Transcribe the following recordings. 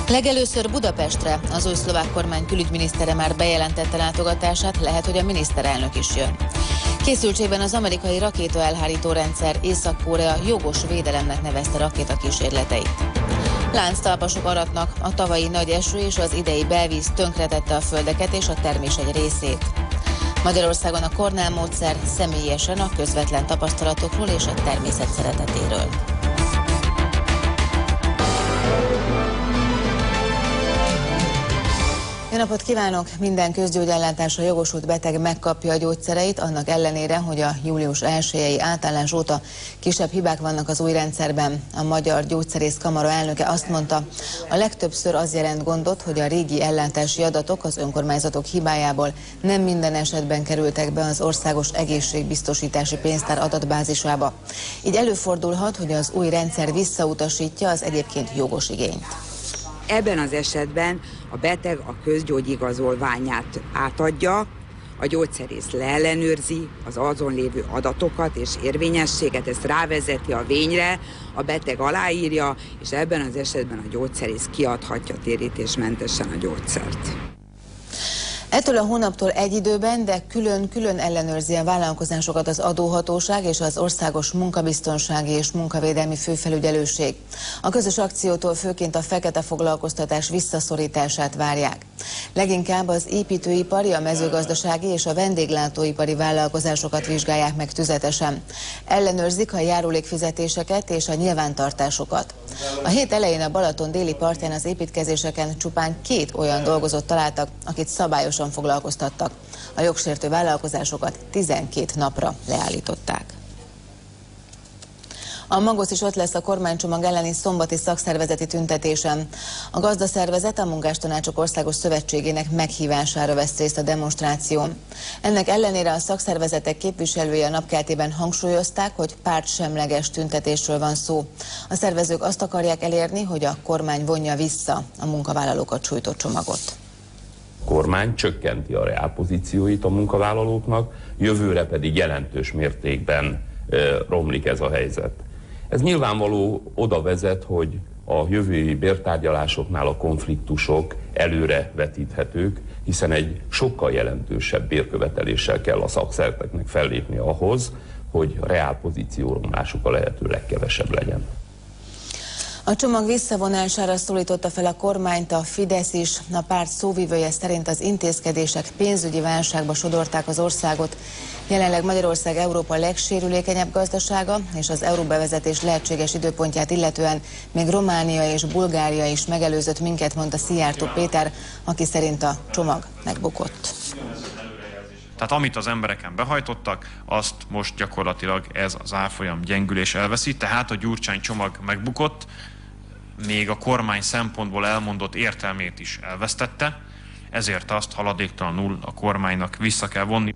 Legelőször Budapestre az új szlovák kormány külügyminisztere már bejelentette látogatását, lehet, hogy a miniszterelnök is jön. Készültségben az amerikai rakétaelhárító rendszer, Észak-Korea jogos védelemnek nevezte rakétakísérleteit. Lánctalpasok aratnak, a tavalyi nagy eső és az idei belvíz tönkretette a földeket és a termés egy részét. Magyarországon a Cornell módszer személyesen a közvetlen tapasztalatokról és a természet szeretetéről. Jó napot kívánok! Minden közgyógyellátásra jogosult beteg megkapja a gyógyszereit, annak ellenére, hogy a július 1-i átállás óta kisebb hibák vannak az új rendszerben. A Magyar Gyógyszerész Kamara elnöke azt mondta, a legtöbbször az jelent gondot, hogy a régi ellátási adatok az önkormányzatok hibájából nem minden esetben kerültek be az Országos Egészségbiztosítási Pénztár adatbázisába. Így előfordulhat, hogy az új rendszer visszautasítja az egyébként jogos igényt. Ebben az esetben a beteg a közgyógyigazolványát átadja, a gyógyszerész leellenőrzi az azon lévő adatokat és érvényességet, ezt rávezeti a vényre, a beteg aláírja, és ebben az esetben a gyógyszerész kiadhatja térítésmentesen a gyógyszert. Ettől a hónaptól egy időben, de külön-külön ellenőrzi a vállalkozásokat az adóhatóság és az Országos Munkabiztonsági és Munkavédelmi Főfelügyelőség. A közös akciótól főként a fekete foglalkoztatás visszaszorítását várják. Leginkább az építőipari, a mezőgazdasági és a vendéglátóipari vállalkozásokat vizsgálják meg tüzetesen. Ellenőrzik a járulékfizetéseket és a nyilvántartásokat. A hét elején a Balaton déli partján az építkezéseken csupán 2 olyan dolgozót találtak, akit szabályosan foglalkoztattak. A jogsértő vállalkozásokat 12 napra leállították. A Magos is ott lesz a kormánycsomag elleni szombati szakszervezeti tüntetésen. A gazdaszervezet a Munkástanácsok Országos Szövetségének meghívására vesz részt a demonstráción. Ennek ellenére a szakszervezetek képviselői a napkeltében hangsúlyozták, hogy pártsemleges tüntetésről van szó. A szervezők azt akarják elérni, hogy a kormány vonja vissza a munkavállalókat sújtott csomagot. A kormány csökkenti a reálpozícióit a munkavállalóknak, jövőre pedig jelentős mértékben romlik ez a helyzet. Ez nyilvánvaló oda vezet, hogy a jövői bértárgyalásoknál a konfliktusok előre vetíthetők, hiszen egy sokkal jelentősebb bérköveteléssel kell a szakszervezeteknek fellépni ahhoz, hogy a reálpozícióromlásuk a lehető legkevesebb legyen. A csomag visszavonására szólította fel a kormányt a Fidesz is. A párt szóvivője szerint az intézkedések pénzügyi válságba sodorták az országot. Jelenleg Magyarország Európa legsérülékenyebb gazdasága, és az euróbevezetés lehetséges időpontját illetően még Románia és Bulgária is megelőzött minket, mondta Szijjártó Péter, aki szerint a csomag megbukott. Tehát amit az embereken behajtottak, azt most gyakorlatilag ez az árfolyam gyengülés elveszi, tehát a Gyurcsány csomag megbukott, még a kormány szempontból elmondott értelmét is elvesztette, ezért azt haladéktalanul a kormánynak vissza kell vonni.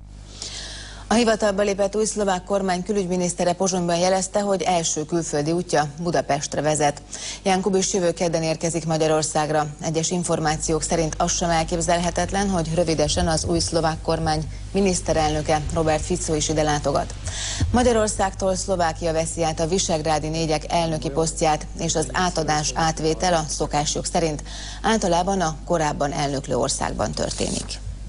A hivatalba lépett új szlovák kormány külügyminisztere Pozsonyban jelezte, hogy első külföldi útja Budapestre vezet. Ján Kubiš jövő kedden érkezik Magyarországra. Egyes információk szerint az sem elképzelhetetlen, hogy rövidesen az új szlovák kormány miniszterelnöke Robert Fico is ide látogat. Magyarországtól Szlovákia veszi át a Visegrádi négyek elnöki posztját, és az átadás-átvétel a szokásjog szerint általában a korábban elnöklő országban történik.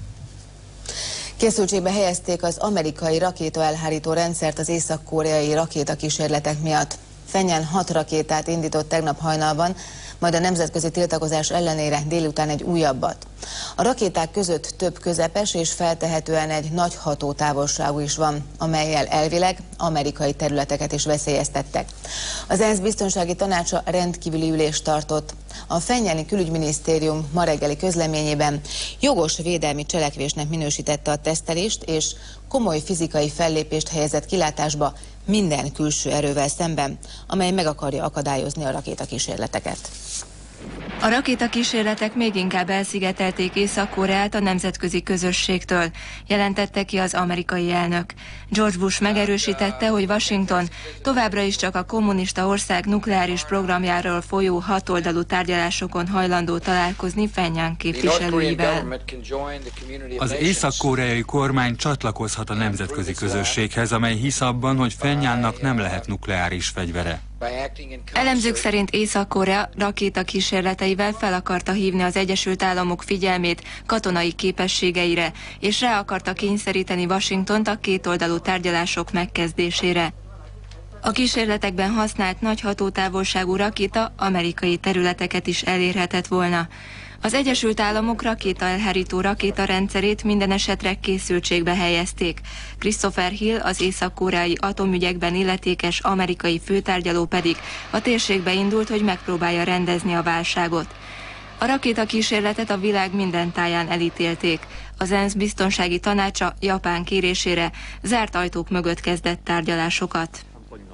Készültségbe helyezték az amerikai rakétaelhárító rendszert az észak-koreai rakétakísérletek miatt. Fennyán 6 rakétát indított tegnap hajnalban, majd a nemzetközi tiltakozás ellenére délután egy újabbat. A rakéták között több közepes és feltehetően egy nagy hatótávolságú is van, amellyel elvileg amerikai területeket is veszélyeztettek. Az ENSZ biztonsági tanácsa rendkívüli ülést tartott. A fennyáni külügyminisztérium ma reggeli közleményében jogos védelmi cselekvésnek minősítette a tesztelést, és komoly fizikai fellépést helyezett kilátásba minden külső erővel szemben, amely meg akarja akadályozni a rakétakísérleteket. A rakétakísérletek még inkább elszigetelték Észak-Koreát a nemzetközi közösségtől, jelentette ki az amerikai elnök. George Bush megerősítette, hogy Washington továbbra is csak a kommunista ország nukleáris programjáról folyó hatoldalú tárgyalásokon hajlandó találkozni Pjongjang képviselőivel. Az észak-koreai kormány csatlakozhat a nemzetközi közösséghez, amely hisz abban, hogy Pjongjangnak nem lehet nukleáris fegyvere. Elemzők szerint Észak-Korea rakétakísérleteivel fel akarta hívni az Egyesült Államok figyelmét katonai képességeire, és rá akarta kényszeríteni Washingtont a kétoldalú tárgyalások megkezdésére. A kísérletekben használt nagy hatótávolságú rakéta amerikai területeket is elérhetett volna. Az Egyesült Államok rakétaelhárító rakétarendszerét minden esetre készültségbe helyezték. Christopher Hill, az észak-koreai atomügyekben illetékes amerikai főtárgyaló pedig a térségbe indult, hogy megpróbálja rendezni a válságot. A rakétakísérletet a világ minden táján elítélték. Az ENSZ biztonsági tanácsa Japán kérésére zárt ajtók mögött kezdett tárgyalásokat.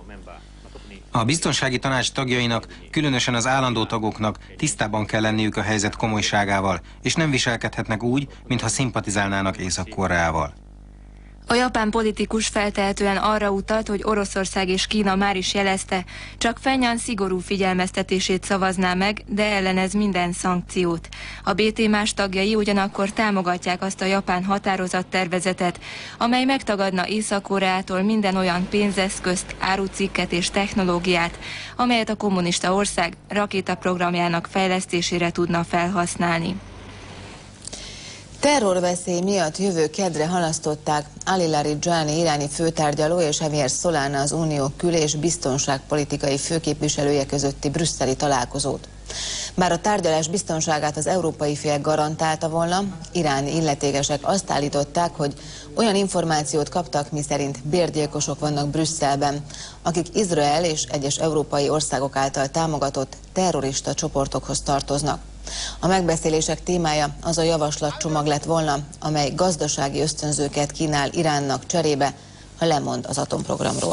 A biztonsági tanács tagjainak, különösen az állandó tagoknak tisztában kell lenniük a helyzet komolyságával, és nem viselkedhetnek úgy, mintha szimpatizálnának Észak-Koreával. A japán politikus feltehetően arra utalt, hogy Oroszország és Kína már is jelezte, csak Pchengjang szigorú figyelmeztetését szavazná meg, de ellenez minden szankciót. A BT más tagjai ugyanakkor támogatják azt a japán határozattervezetet, amely megtagadna Észak-Koreától minden olyan pénzeszközt, árucikket és technológiát, amelyet a kommunista ország rakétaprogramjának fejlesztésére tudna felhasználni. Terrorveszély miatt jövő kedre halasztották Ali Larijani iráni főtárgyaló és Javier Solana az Unió kül- és biztonságpolitikai főképviselője közötti brüsszeli találkozót. Bár a tárgyalás biztonságát az európai fél garantálta volna, iráni illetékesek azt állították, hogy olyan információt kaptak, miszerint bérgyilkosok vannak Brüsszelben, akik Izrael és egyes európai országok által támogatott terrorista csoportokhoz tartoznak. A megbeszélések témája az a javaslatcsomag lett volna, amely gazdasági ösztönzőket kínál Iránnak cserébe, ha lemond az atomprogramról.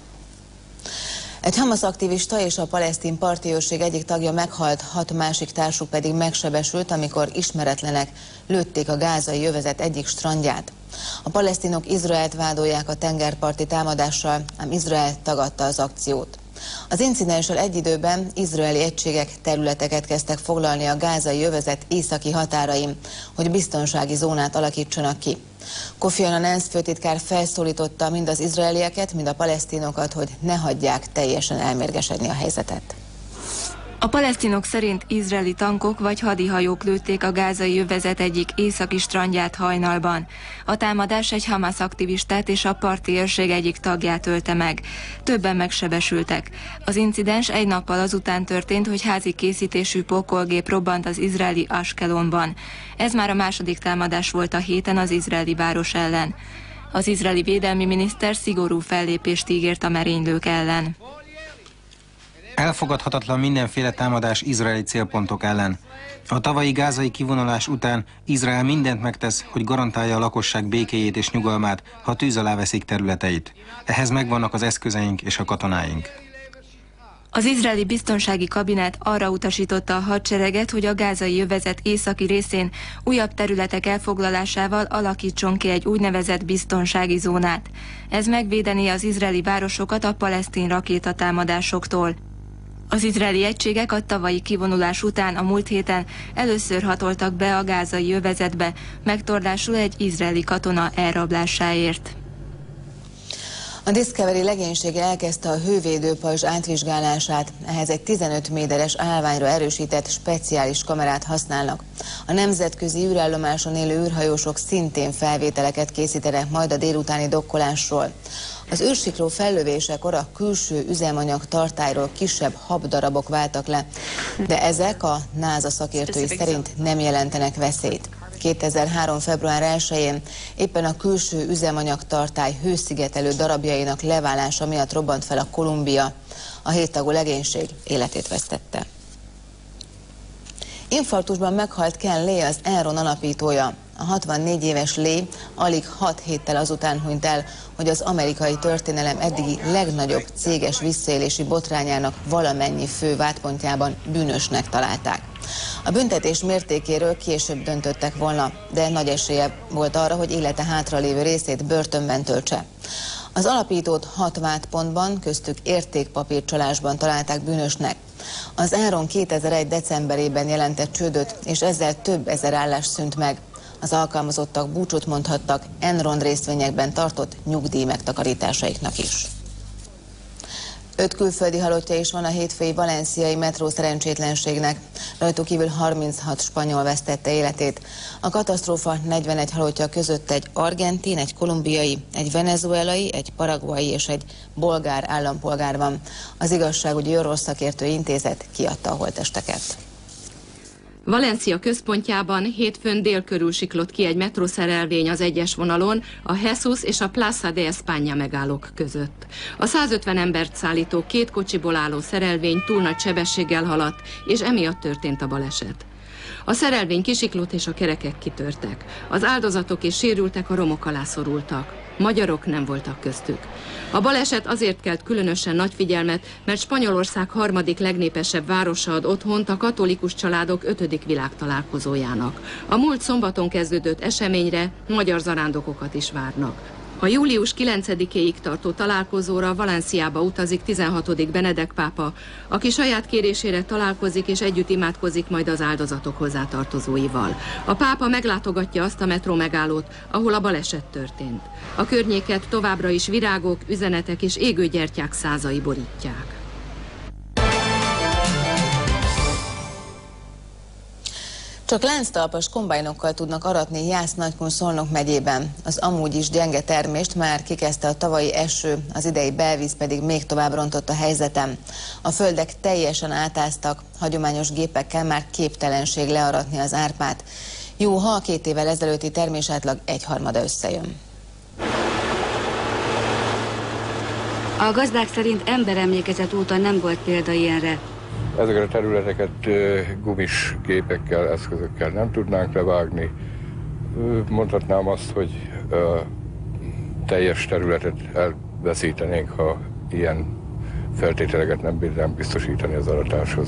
Egy Hamas aktivista és a palesztin parti őrség egyik tagja meghalt, 6 másik társuk pedig megsebesült, amikor ismeretlenek lőtték a gázai övezet egyik strandját. A palesztinok Izraelt vádolják a tengerparti támadással, ám Izrael tagadta az akciót. Az incidenssel egy időben izraeli egységek területeket kezdtek foglalni a gázai övezet északi határain, hogy biztonsági zónát alakítsanak ki. Kofi Annan ENSZ főtitkár felszólította mind az izraelieket, mind a palesztinokat, hogy ne hagyják teljesen elmérgesedni a helyzetet. A palesztinok szerint izraeli tankok vagy hadihajók lőtték a gázai övezet egyik északi strandját hajnalban. A támadás egy Hamas aktivistát és a parti őrség egyik tagját ölte meg. Többen megsebesültek. Az incidens egy nappal azután történt, hogy házi készítésű pokolgép robbant az izraeli Ashkelonban. Ez már a második támadás volt a héten az izraeli város ellen. Az izraeli védelmi miniszter szigorú fellépést ígért a merénylők ellen. Elfogadhatatlan mindenféle támadás izraeli célpontok ellen. A tavalyi gázai kivonulás után Izrael mindent megtesz, hogy garantálja a lakosság békéjét és nyugalmát, ha tűz alá veszik területeit. Ehhez megvannak az eszközeink és a katonáink. Az izraeli biztonsági kabinet arra utasította a hadsereget, hogy a gázai övezet északi részén újabb területek elfoglalásával alakítson ki egy úgynevezett biztonsági zónát. Ez megvédené az izraeli városokat a palesztin rakétatámadásoktól. Az izraeli egységek a tavalyi kivonulás után a múlt héten először hatoltak be a gázai övezetbe, megtorlásul egy izraeli katona elrablásáért. A Discovery legénysége elkezdte a hővédőpajzs átvizsgálását, ehhez egy 15 méteres állványra erősített speciális kamerát használnak. A nemzetközi űrállomáson élő űrhajósok szintén felvételeket készítenek majd a délutáni dokkolásról. Az űrsikló fellövésekor a külső üzemanyag tartályról kisebb habdarabok váltak le, de ezek a NASA szakértői szerint nem jelentenek veszélyt. 2003. február 1-én éppen a külső üzemanyagtartály hőszigetelő darabjainak leválása miatt robbant fel a Columbia. A 7 tagú legénység életét vesztette. Infarktusban meghalt Ken Lay, az Enron alapítója. A 64 éves Lay alig 6 héttel azután hunyt el, hogy az amerikai történelem eddigi legnagyobb céges visszaélési botrányának valamennyi fő vádpontjában bűnösnek találták. A büntetés mértékéről később döntöttek volna, de nagy esélye volt arra, hogy élete hátralévő részét börtönben töltse. Az alapítót 6 vádpontban, köztük értékpapírcsalásban találták bűnösnek. Az Enron 2001. decemberében jelentett csődöt, és ezzel több ezer állás szűnt meg. Az alkalmazottak búcsút mondhattak Enron részvényekben tartott nyugdíj megtakarításaiknak is. 5 külföldi halottja is van a hétfői valenciai metró szerencsétlenségnek. Rajtuk kívül 36 spanyol vesztette életét. A katasztrófa 41 halottja között egy argentin, egy kolumbiai, egy venezuelai, egy paraguayi és egy bolgár állampolgár van. Az igazságügyi orvosszakértő intézet kiadta a holttesteket. Valencia központjában hétfőn dél körül siklott ki egy metrószerelvény az egyes vonalon, a Jesus és a Plaza de España megállók között. A 150 embert szállító 2 kocsiból álló szerelvény túl nagy sebességgel haladt, és emiatt történt a baleset. A szerelvény kisiklott és a kerekek kitörtek. Az áldozatok és sérültek a romok alá szorultak. Magyarok nem voltak köztük. A baleset azért kelt különösen nagy figyelmet, mert Spanyolország harmadik legnépesebb városa ad otthont a katolikus családok 5. világtalálkozójának. A múlt szombaton kezdődött eseményre magyar zarándokokat is várnak. A július 9-éig tartó találkozóra Valenciába utazik 16. Benedek pápa, aki saját kérésére találkozik és együtt imádkozik majd az áldozatok hozzátartozóival. A pápa meglátogatja azt a metró megállót, ahol a baleset történt. A környéket továbbra is virágok, üzenetek és égő gyertyák százai borítják. Csak lánctalpas kombájnokkal tudnak aratni Jász-Nagykun-Szolnok megyében. Az amúgy is gyenge termést már kikezdte a tavalyi eső, az idei belvíz pedig még tovább rontott a helyzetem. A földek teljesen átáztak, hagyományos gépekkel már képtelenség learatni az árpát. Jó, ha a 2 évvel ezelőtti termésátlag 1/3 összejön. A gazdák szerint emberemlékezet óta nem volt példa ilyenre. Ezeket a területeket gumis gépekkel, eszközökkel nem tudnánk levágni. Mondhatnám azt, hogy teljes területet elveszítenénk, ha ilyen feltételeket nem biztosítani az aratáshoz.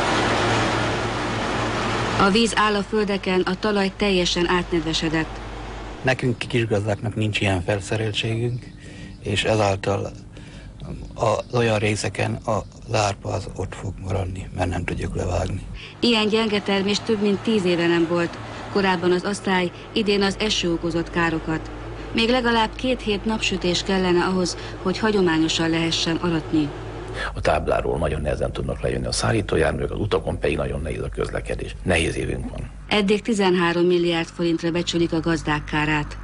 A víz áll a földeken, a talaj teljesen átnedvesedett. Nekünk kisgazdáknak nincs ilyen felszereltségünk, és ezáltal az olyan részeken az árpa az ott fog maradni, mert nem tudjuk levágni. Ilyen gyenge termés több mint 10 éve nem volt. Korábban az asztály, idén az eső okozott károkat. Még legalább 2 hét napsütés kellene ahhoz, hogy hagyományosan lehessen aratni. A tábláról nagyon nehezen tudnak lejönni a szállítójárművek, az utakon pedig nagyon nehéz a közlekedés. Nehéz évünk van. Eddig 13 milliárd forintra becsülik a gazdák kárát.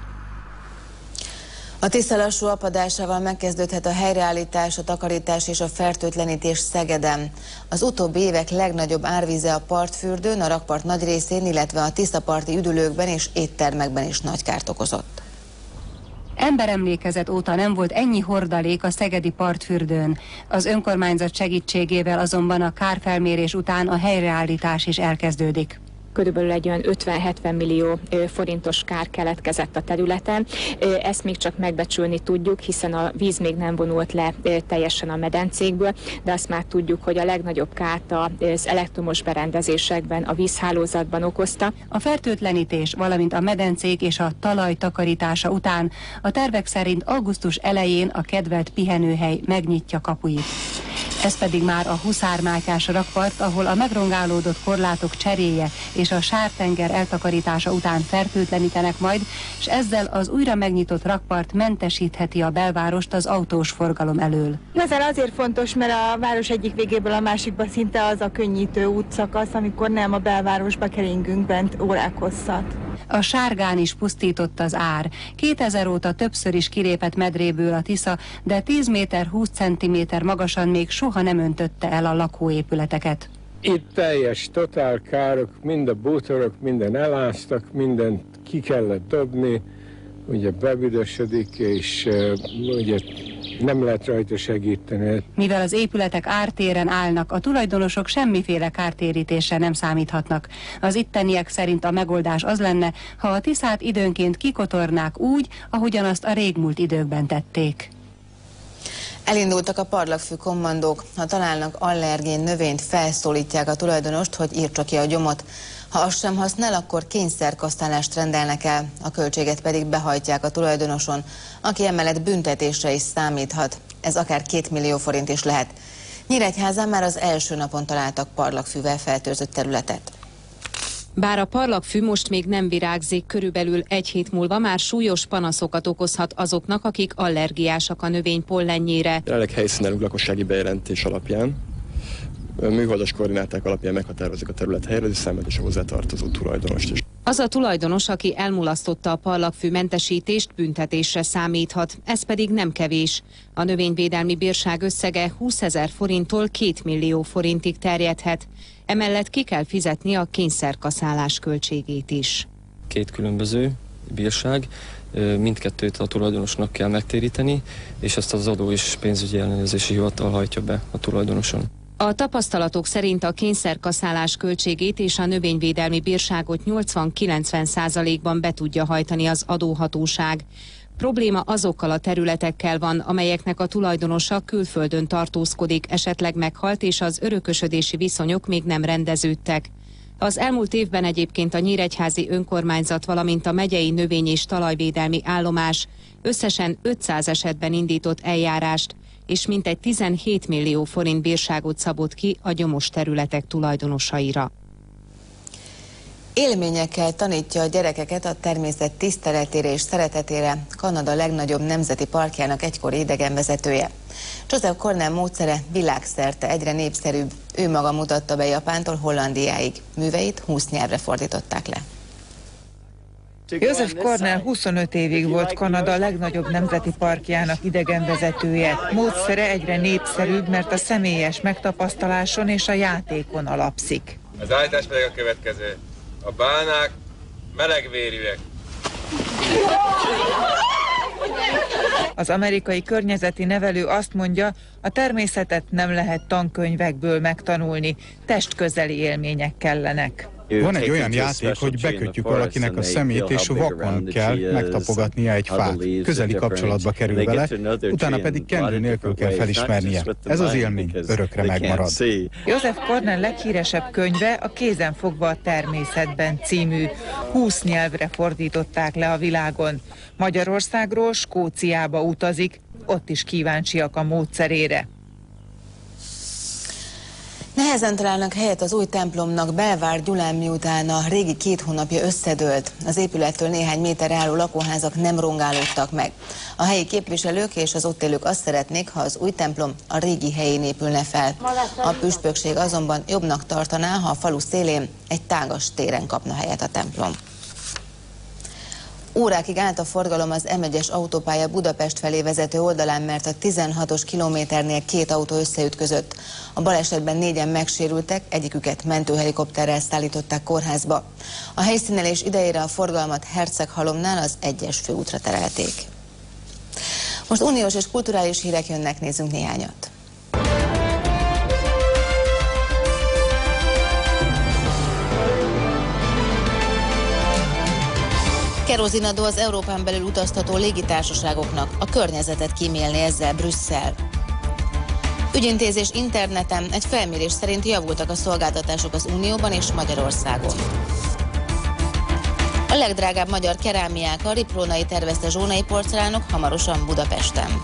A Tisza lassú apadásával megkezdődhet a helyreállítás, a takarítás és a fertőtlenítés Szegeden. Az utóbbi évek legnagyobb árvíze a partfürdőn, a rakpart nagy részén, illetve a tiszaparti üdülőkben és éttermekben is nagy kárt okozott. Emberemlékezet óta nem volt ennyi hordalék a szegedi partfürdőn. Az önkormányzat segítségével azonban a kárfelmérés után a helyreállítás is elkezdődik. Körülbelül egy olyan 50-70 millió forintos kár keletkezett a területen. Ezt még csak megbecsülni tudjuk, hiszen a víz még nem vonult le teljesen a medencékből, de azt már tudjuk, hogy a legnagyobb kárt az elektromos berendezésekben, a vízhálózatban okozta. A fertőtlenítés, valamint a medencék és a talaj takarítása után a tervek szerint augusztus elején a kedvelt pihenőhely megnyitja kapuit. Ez pedig már a Huszár-Mátyás rakpart, ahol a megrongálódott korlátok cseréje és a Sártenger eltakarítása után fertőtlenítenek majd, és ezzel az újra megnyitott rakpart mentesítheti a belvárost az autós forgalom elől. Igazán azért fontos, mert a város egyik végéből a másikba szinte az a könnyítő útszakasz, amikor nem a belvárosba keringünk bent órák hosszat. A Sárgán is pusztított az ár. 2000 óta többször is kilépett medréből a Tisza, de 10 méter 20 centiméter magasan még soha nem öntötte el a lakóépületeket. Itt teljes totál károk, mind a bútorok, minden eláztak, mindent ki kellett dobni, ugye bebüdösödik, és ugye nem lehet rajta segíteni. Mivel az épületek ártéren állnak, a tulajdonosok semmiféle kártérítésre nem számíthatnak. Az itteniek szerint a megoldás az lenne, ha a Tiszát időnként kikotornák úgy, ahogyan azt a régmúlt időkben tették. Elindultak a parlagfű kommandók. Ha találnak allergén növényt, felszólítják a tulajdonost, hogy írtsa ki a gyomot. Ha azt sem használ, akkor kényszerkasztálást rendelnek el, a költséget pedig behajtják a tulajdonoson, aki emellett büntetésre is számíthat. Ez akár 2 millió forint is lehet. Nyíregyházán már az első napon találtak parlagfűvel feltőrzött területet. Bár a parlagfű most még nem virágzik, körülbelül egy hét múlva már súlyos panaszokat okozhat azoknak, akik allergiásak a növény pollenjére. Jelenleg helyszínelünk lakossági bejelentés alapján. Műholdas koordináták alapján meghatározik a terület helyreállítási számát és a hozzátartozó tulajdonost is. Az a tulajdonos, aki elmulasztotta a parlagfű mentesítést, büntetésre számíthat, ez pedig nem kevés. A növényvédelmi bírság összege 20 000 forinttól 2 millió forintig terjedhet. Emellett ki kell fizetni a kényszerkaszálás költségét is. Két különböző bírság, mindkettőt a tulajdonosnak kell megtéríteni, és ezt az adó és pénzügyi ellenőrzési hivatal hajtja be a tulajdonoson. A tapasztalatok szerint a kényszerkaszálás költségét és a növényvédelmi bírságot 80-90%-ban be tudja hajtani az adóhatóság. Probléma azokkal a területekkel van, amelyeknek a tulajdonosa külföldön tartózkodik, esetleg meghalt, és az örökösödési viszonyok még nem rendeződtek. Az elmúlt évben egyébként a nyíregyházi önkormányzat, valamint a megyei növény- és talajvédelmi állomás összesen 500 esetben indított eljárást, és mintegy 17 millió forint bírságot szabott ki a gyomos területek tulajdonosaira. Élményekkel tanítja a gyerekeket a természet tiszteletére és szeretetére Kanada legnagyobb nemzeti parkjának egykori idegenvezetője. Joseph Cornell módszere világszerte egyre népszerűbb. Ő maga mutatta be Japántól Hollandiáig. Műveit 20 nyelvre fordították le. Joseph Cornell 25 évig volt Kanada legnagyobb nemzeti parkjának idegenvezetője. Módszere egyre népszerűbb, mert a személyes megtapasztaláson és a játékon alapszik. Az állítás pedig a következő. A bálnák melegvérűek. Az amerikai környezeti nevelő azt mondja, a természetet nem lehet tankönyvekből megtanulni, testközeli élmények kellenek. Van egy olyan játék, hogy bekötjük valakinek a szemét, és vakon kell megtapogatnia egy fát. Közeli kapcsolatba kerül vele, utána pedig kendő nélkül kell felismernie. Ez az élmény örökre megmarad. Joseph Cornell leghíresebb könyve a Kézen fogva a természetben című. 20 nyelvre fordították le a világon. Magyarországról Skóciába utazik, ott is kíváncsiak a módszerére. Nehezen találnak helyet az új templomnak Belvár Gyulán, miután a régi 2 hónapja összedőlt. Az épülettől néhány méterre álló lakóházak nem rongálódtak meg. A helyi képviselők és az ott élők azt szeretnék, ha az új templom a régi helyén épülne fel. A püspökség azonban jobbnak tartaná, ha a falu szélén egy tágas téren kapna helyet a templom. Órákig állt a forgalom az M1-es autópálya Budapest felé vezető oldalán, mert a 16-os kilométernél 2 autó összeütközött. A balesetben 4-en megsérültek, egyiküket mentőhelikopterrel szállították kórházba. A helyszínelés idejére a forgalmat Herceghalomnál az 1-es főútra terelték. Most uniós és kulturális hírek jönnek, nézzünk néhányat. Kerozinadó az Európán belül utaztató légitársaságoknak, a környezetet kímélni ezzel Brüsszel. Ügyintézés interneten, egy felmérés szerint javultak a szolgáltatások az Unióban és Magyarországon. A legdrágább magyar kerámiák, a riprónai tervezte zsónai porcelánok hamarosan Budapesten.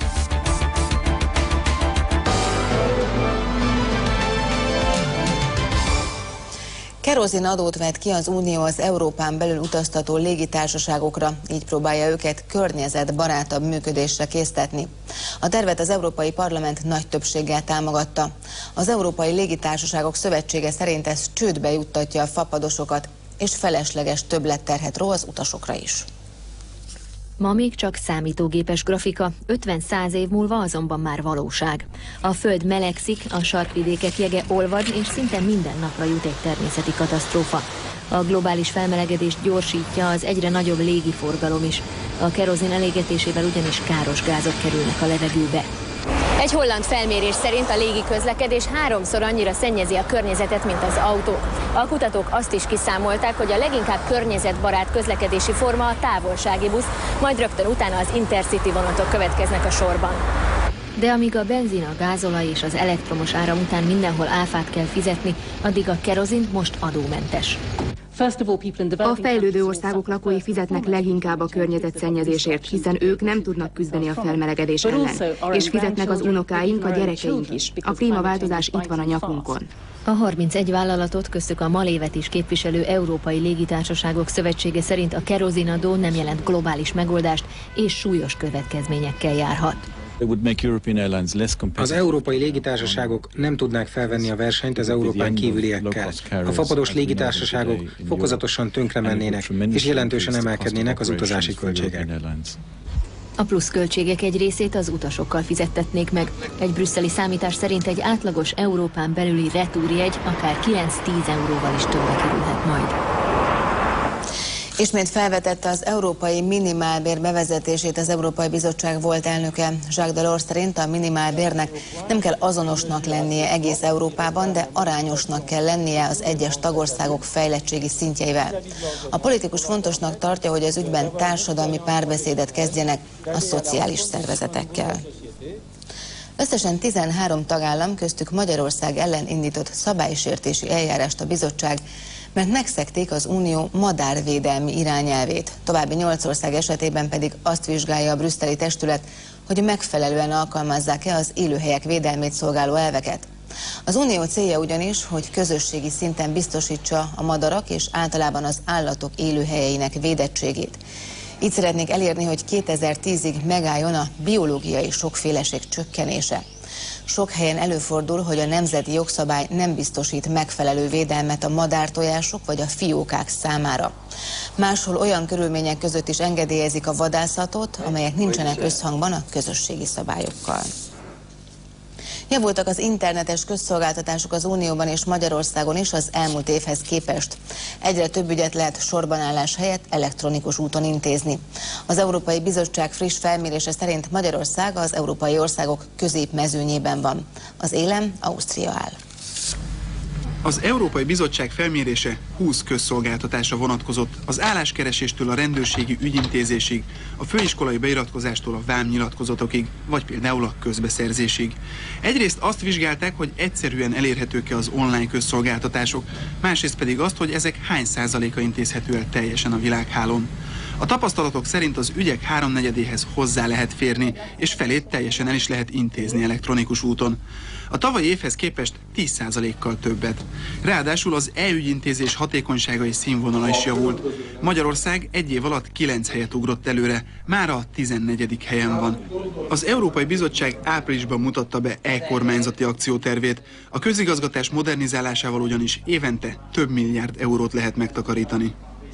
Kerozinadót vett ki az Unió az Európán belül utaztató légitársaságokra, így próbálja őket környezetbarátabb működésre késztetni. A tervet az Európai Parlament nagy többséggel támogatta. Az Európai Légitársaságok Szövetsége szerint ez csődbe juttatja a fapadosokat, és felesleges többletterhet ró az utasokra is. Ma még csak számítógépes grafika, 50-100 év múlva azonban már valóság. A föld melegszik, a sarkvidékek jege olvad, és szinte minden napra jut egy természeti katasztrófa. A globális felmelegedést gyorsítja az egyre nagyobb légiforgalom is. A kerozin elégetésével ugyanis káros gázok kerülnek a levegőbe. Egy holland felmérés szerint a légi közlekedés 3-szor annyira szennyezi a környezetet, mint az autók. A kutatók azt is kiszámolták, hogy a leginkább környezetbarát közlekedési forma a távolsági busz, majd rögtön utána az Intercity vonatok következnek a sorban. De amíg a benzin, a gázolaj és az elektromos áram után mindenhol áfát kell fizetni, addig a kerozin most adómentes. A fejlődő országok lakói fizetnek leginkább a környezetszennyezésért, hiszen ők nem tudnak küzdeni a felmelegedés ellen, és fizetnek az unokáink, a gyerekeink is. A klímaváltozás itt van a nyakunkon. A 31 vállalatot, köztük a Malévet is képviselő Európai Légitársaságok Szövetsége szerint a kerozinadó nem jelent globális megoldást, és súlyos következményekkel járhat. Az európai légitársaságok nem tudnák felvenni a versenyt az Európán kívüliekkel. A fapados légitársaságok fokozatosan tönkre mennének, és jelentősen emelkednének az utazási költségek. A pluszköltségek egy részét az utasokkal fizettetnék meg. Egy brüsszeli számítás szerint egy átlagos Európán belüli retúrjegy akár 9-10 euróval is többe kerülhet majd. Ismét felvetette az európai minimálbér bevezetését az Európai Bizottság volt elnöke. Jacques Delors szerint a minimálbérnek nem kell azonosnak lennie egész Európában, de arányosnak kell lennie az egyes tagországok fejlettségi szintjeivel. A politikus fontosnak tartja, hogy az ügyben társadalmi párbeszédet kezdjenek a szociális szervezetekkel. Összesen 13 tagállam, köztük Magyarország ellen indított szabálysértési eljárást a bizottság, mert megszegték az Unió madárvédelmi irányelvét. További 8 ország esetében pedig azt vizsgálja a brüsszeli testület, hogy megfelelően alkalmazzák-e az élőhelyek védelmét szolgáló elveket. Az Unió célja ugyanis, hogy közösségi szinten biztosítsa a madarak és általában az állatok élőhelyeinek védettségét. Így szeretnék elérni, hogy 2010-ig megálljon a biológiai sokféleség csökkenése. Sok helyen előfordul, hogy a nemzeti jogszabály nem biztosít megfelelő védelmet a madártojások vagy a fiókák számára. Máshol olyan körülmények között is engedélyezik a vadászatot, amelyek nincsenek összhangban a közösségi szabályokkal. Javultak az internetes közszolgáltatások az Unióban és Magyarországon is az elmúlt évhez képest. Egyre több ügyet lehet sorbanállás helyett elektronikus úton intézni. Az Európai Bizottság friss felmérése szerint Magyarország az európai országok középmezőnyében van. Az élen Ausztria áll. Az Európai Bizottság felmérése 20 közszolgáltatásra vonatkozott, az álláskereséstől a rendőrségi ügyintézésig, a főiskolai beiratkozástól a vámnyilatkozatokig, vagy például a közbeszerzésig. Egyrészt azt vizsgálták, hogy egyszerűen elérhetők-e az online közszolgáltatások, másrészt pedig azt, hogy ezek hány százaléka intézhető el teljesen a világhálón. A tapasztalatok szerint az ügyek 3/4-éhez hozzá lehet férni, és felét teljesen el is lehet intézni elektronikus úton. A tavalyi évhez képest 10%-kal többet. Ráadásul az e-ügyintézés hatékonysága és színvonala is javult. Magyarország egy év alatt 9 helyet ugrott előre, mára a 14. helyen van. Az Európai Bizottság áprilisban mutatta be e-kormányzati akciótervét. A közigazgatás modernizálásával ugyanis évente több milliárd eurót lehet megtakarítani.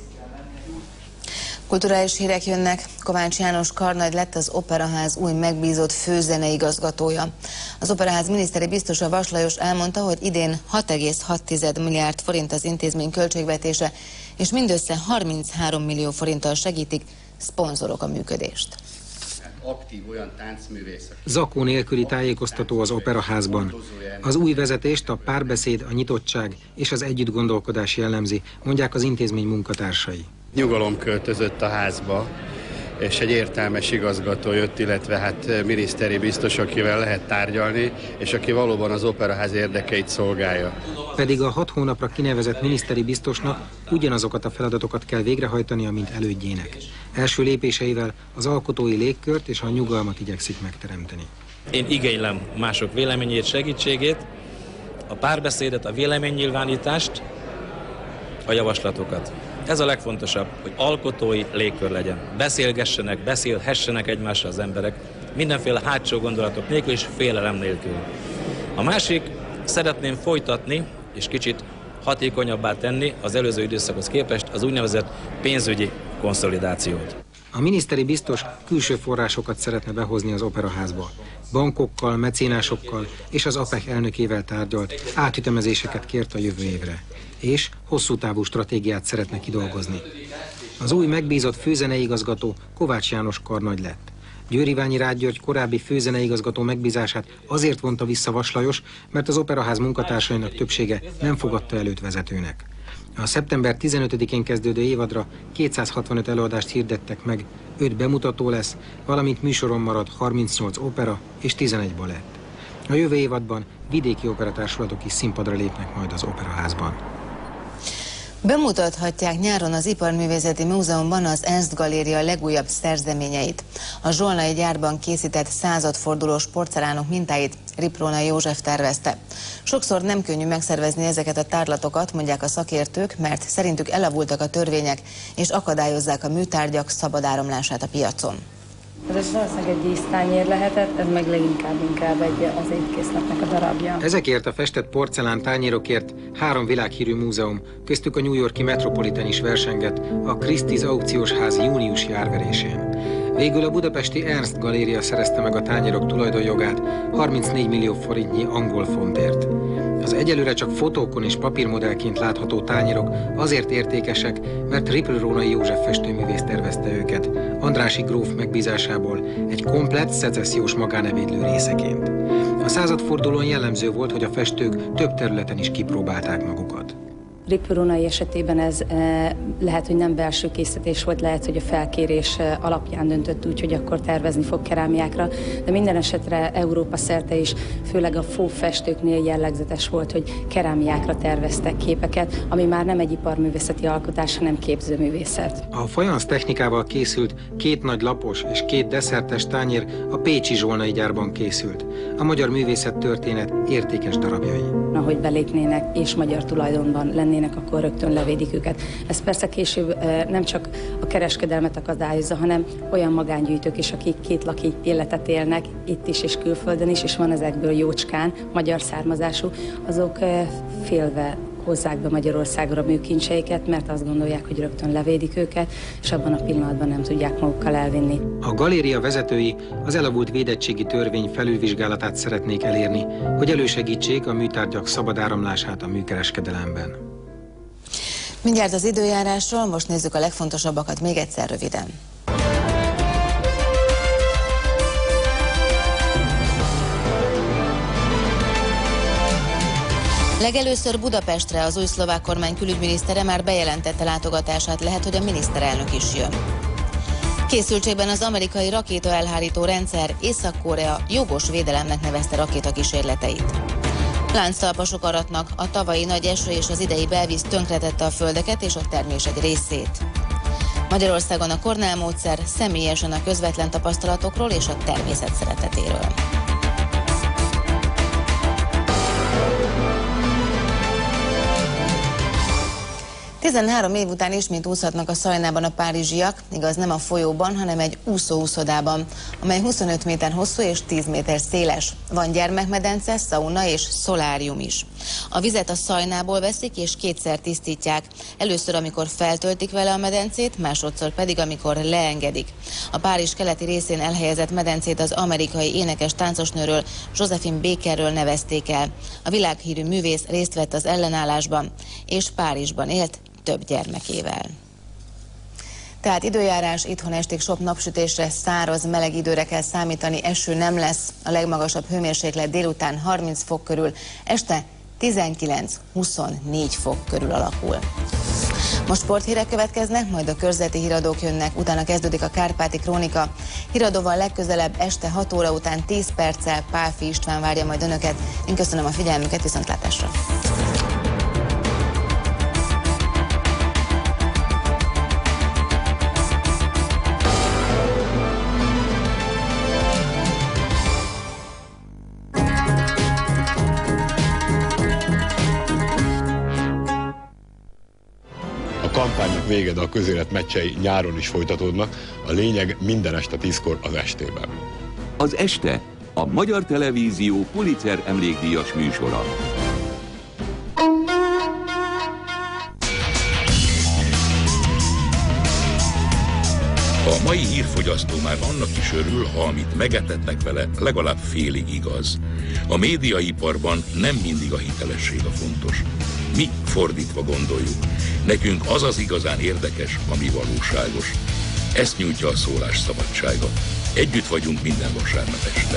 Kulturális hírek jönnek. Kovács János karnagy lett az Operaház új megbízott főzeneigazgatója. Az Operaház miniszteri biztosa Vas Lajos elmondta, hogy idén 6,6 milliárd forint az intézmény költségvetése, és mindössze 33 millió forinttal segítik szponzorok a működést. Aktív olyan táncművészek. Zakó nélküli tájékoztató az Operaházban. Az új vezetést a párbeszéd, a nyitottság és az együttgondolkodás jellemzi, mondják az intézmény munkatársai. Nyugalom költözött a házba, és egy értelmes igazgató jött, illetve hát miniszteri biztos, akivel lehet tárgyalni, és aki valóban az Operaház érdekeit szolgálja. Pedig a 6 hónapra kinevezett miniszteri biztosnak ugyanazokat a feladatokat kell végrehajtania, mint elődjének. Első lépéseivel az alkotói légkört és a nyugalmat igyekszik megteremteni. Én igénylem mások véleményét, segítségét, a párbeszédet, a véleménynyilvánítást, a javaslatokat. Ez a legfontosabb, hogy alkotói légkör legyen. Beszélgessenek, beszélhessenek egymással az emberek, mindenféle hátsó gondolatok nélkül és félelem nélkül. A másik, szeretném folytatni és kicsit hatékonyabbá tenni az előző időszakhoz képest az úgynevezett pénzügyi konszolidációt. A miniszteri biztos külső forrásokat szeretne behozni az Operaházba. Bankokkal, mecénásokkal és az APEC elnökével tárgyalt, átütemezéseket kért a jövő évre, és hosszú távú stratégiát szeretne kidolgozni. Az új megbízott főzeneigazgató Kovács János karnagy lett. Győriványi Rád György korábbi főzeneigazgató megbízását azért vonta vissza Vas Lajos, mert az Operaház munkatársainak többsége nem fogadta el őt vezetőnek. A szeptember 15-én kezdődő évadra 265 előadást hirdettek meg, 5 bemutató lesz, valamint műsoron marad 38 opera és 11 balett. A jövő évadban vidéki operatársulatok is színpadra lépnek majd az Operaházban. Bemutathatják nyáron az Iparművészeti Múzeumban az Ernst Galéria legújabb szerzeményeit. A zsolnai gyárban készített századfordulós porcelánok mintáit Riprónai József tervezte. Sokszor nem könnyű megszervezni ezeket a tárlatokat, mondják a szakértők, mert szerintük elavultak a törvények, és akadályozzák a műtárgyak szabad áramlását a piacon. Ez valószínűleg egy dísztányér lehetett, ez meg leginkább az étkészletnek a darabja. Ezekért a festett porcelán tányérokért 3 világhírű múzeum, köztük a New York-i Metropolitan is versengett a Christie's aukciós ház júniusi árverésén. Végül a budapesti Ernst Galéria szerezte meg a tányérok tulajdonjogát 34 millió forintnyi angol fontért. Az egyelőre csak fotókon és papírmodellként látható tányérok azért értékesek, mert Riprónai József festőművész tervezte őket, Andrássy gróf megbízásából egy komplett szecessziós magánevédlő részeként. A századfordulón jellemző volt, hogy a festők több területen is kipróbálták magukat. Riprónai esetében ez lehet, hogy nem belső készítés volt, lehet, hogy a felkérés alapján döntött úgy, hogy akkor tervezni fog kerámiákra, de minden esetre Európa szerte is, főleg a festőknél jellegzetes volt, hogy kerámiákra terveztek képeket, ami már nem egy iparművészeti alkotás, hanem képzőművészet. A fajansz technikával készült 2 nagy lapos és 2 desszertes tányér a pécsi zsolnai gyárban készült. A magyar művészet történet értékes darabjai. Ahogy belépnének és magyar tulajdonban lennének, akkor rögtön levédik őket. Ez persze később nem csak a kereskedelmet akadályozza, hanem olyan magángyűjtők is, akik kétlaki életet élnek, itt is és külföldön is, és van ezekből jócskán, magyar származású, azok félve hozzák be Magyarországra műkincseiket, mert azt gondolják, hogy rögtön levédik őket, és abban a pillanatban nem tudják magukkal elvinni. A galéria vezetői az elavult védettségi törvény felülvizsgálatát szeretnék elérni, hogy elősegítsék a műtárgyak szabad áramlását a műkereskedelemben. Mindjárt az időjárásról, most nézzük a legfontosabbakat még egyszer röviden. Legelőször Budapestre az új szlovák kormány külügyminisztere már bejelentette látogatását, lehet, hogy a miniszterelnök is jön. Készültségben az amerikai rakétaelhárító rendszer, Észak-Korea jogos védelemnek nevezte rakétakísérleteit. Lánctalpasok aratnak, a tavalyi nagy eső és az idei belvíz tönkretette a földeket és a termés egy részét. Magyarországon a Cornell módszer személyesen a közvetlen tapasztalatokról és a természet szeretetéről. ...13 év után ismét úszhatnak a Szajnában a párizsiak, igaz nem a folyóban, hanem egy úszóúszodában, amely 25 méter hosszú és 10 méter széles. Van gyermekmedence, szauna és szolárium is. A vizet a Szajnából veszik és 2-szer tisztítják. Először, amikor feltöltik vele a medencét, másodszor pedig, amikor leengedik. A Párizs keleti részén elhelyezett medencét az amerikai énekes táncosnőről, Josephine Bakerről nevezték el. A világhírű művész részt vett az ellenállásban, és Párizsban élt több gyermekével. Tehát időjárás, itthon estig sok napsütésre, száraz, meleg időre kell számítani, eső nem lesz, a legmagasabb hőmérséklet délután 30 fok körül, este 19-24 fok körül alakul. Most sporthírek következnek, majd a körzeti híradók jönnek, utána kezdődik a Kárpáti Krónika. Híradóval legközelebb este 6 óra után 10 perccel Pálffy István várja majd önöket. Én köszönöm a figyelmüket, viszontlátásra! Kampánynak vége, de a közélet meccsei nyáron is folytatódnak. A lényeg minden este 10-kor az Estében. Az Este a Magyar Televízió Pulitzer emlékdíjas műsora. A mai hírfogyasztó már annak is örül, ha amit megetetnek vele, legalább félig igaz. A médiaiparban nem mindig a hitelesség a fontos. Mi fordítva gondoljuk. Nekünk az az igazán érdekes, ami valóságos. Ezt nyújtja a szólás szabadsága. Együtt vagyunk minden vasárnap este.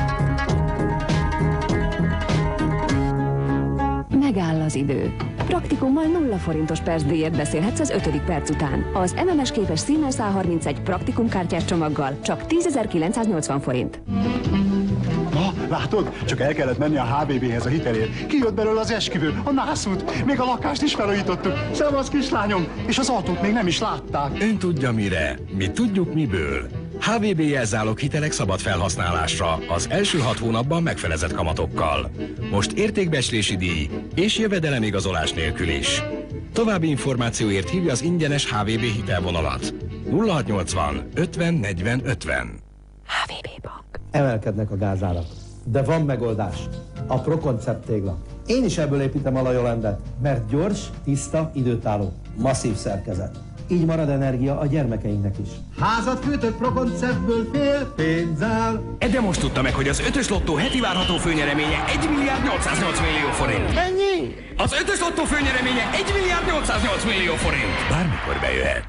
Megáll az idő. Praktikus praktikummal 0 forintos percdíjért beszélhetsz az 5. perc után. Az MMS képes Siemens A31 praktikumkártyás csomaggal csak 10.980 forint. Na, látod? Csak el kellett menni a HVB-hez a hitelért. Kijött belőle az esküvő, a nászút, még a lakást is felújítottuk. Szevasz, kislányom! És az autót még nem is látták. Ön tudja mire, mi tudjuk miből. HVB jelzálog hitelek szabad felhasználásra az első 6 hónapban megfelezett kamatokkal. Most értékbecslési díj és jövedelemigazolás nélkül is. További információért hívja az ingyenes HVB hitelvonalat. 0680 50 40 50. HVB Bank. Emelkednek a gázárak, de van megoldás. A Proconcept tégla. Én is ebből építem a Lajolandet, mert gyors, tiszta, időtálló, masszív szerkezet. Így marad energia a gyermekeinknek is. Házat fűtök Proconceptből fél pénzzel. De most tudta meg, hogy az 5-ös lottó heti várható főnyereménye 1 milliárd 808 millió forint. Mennyi? Az 5-ös lottó főnyereménye 1 milliárd 808 millió forint. Bármikor bejöhet.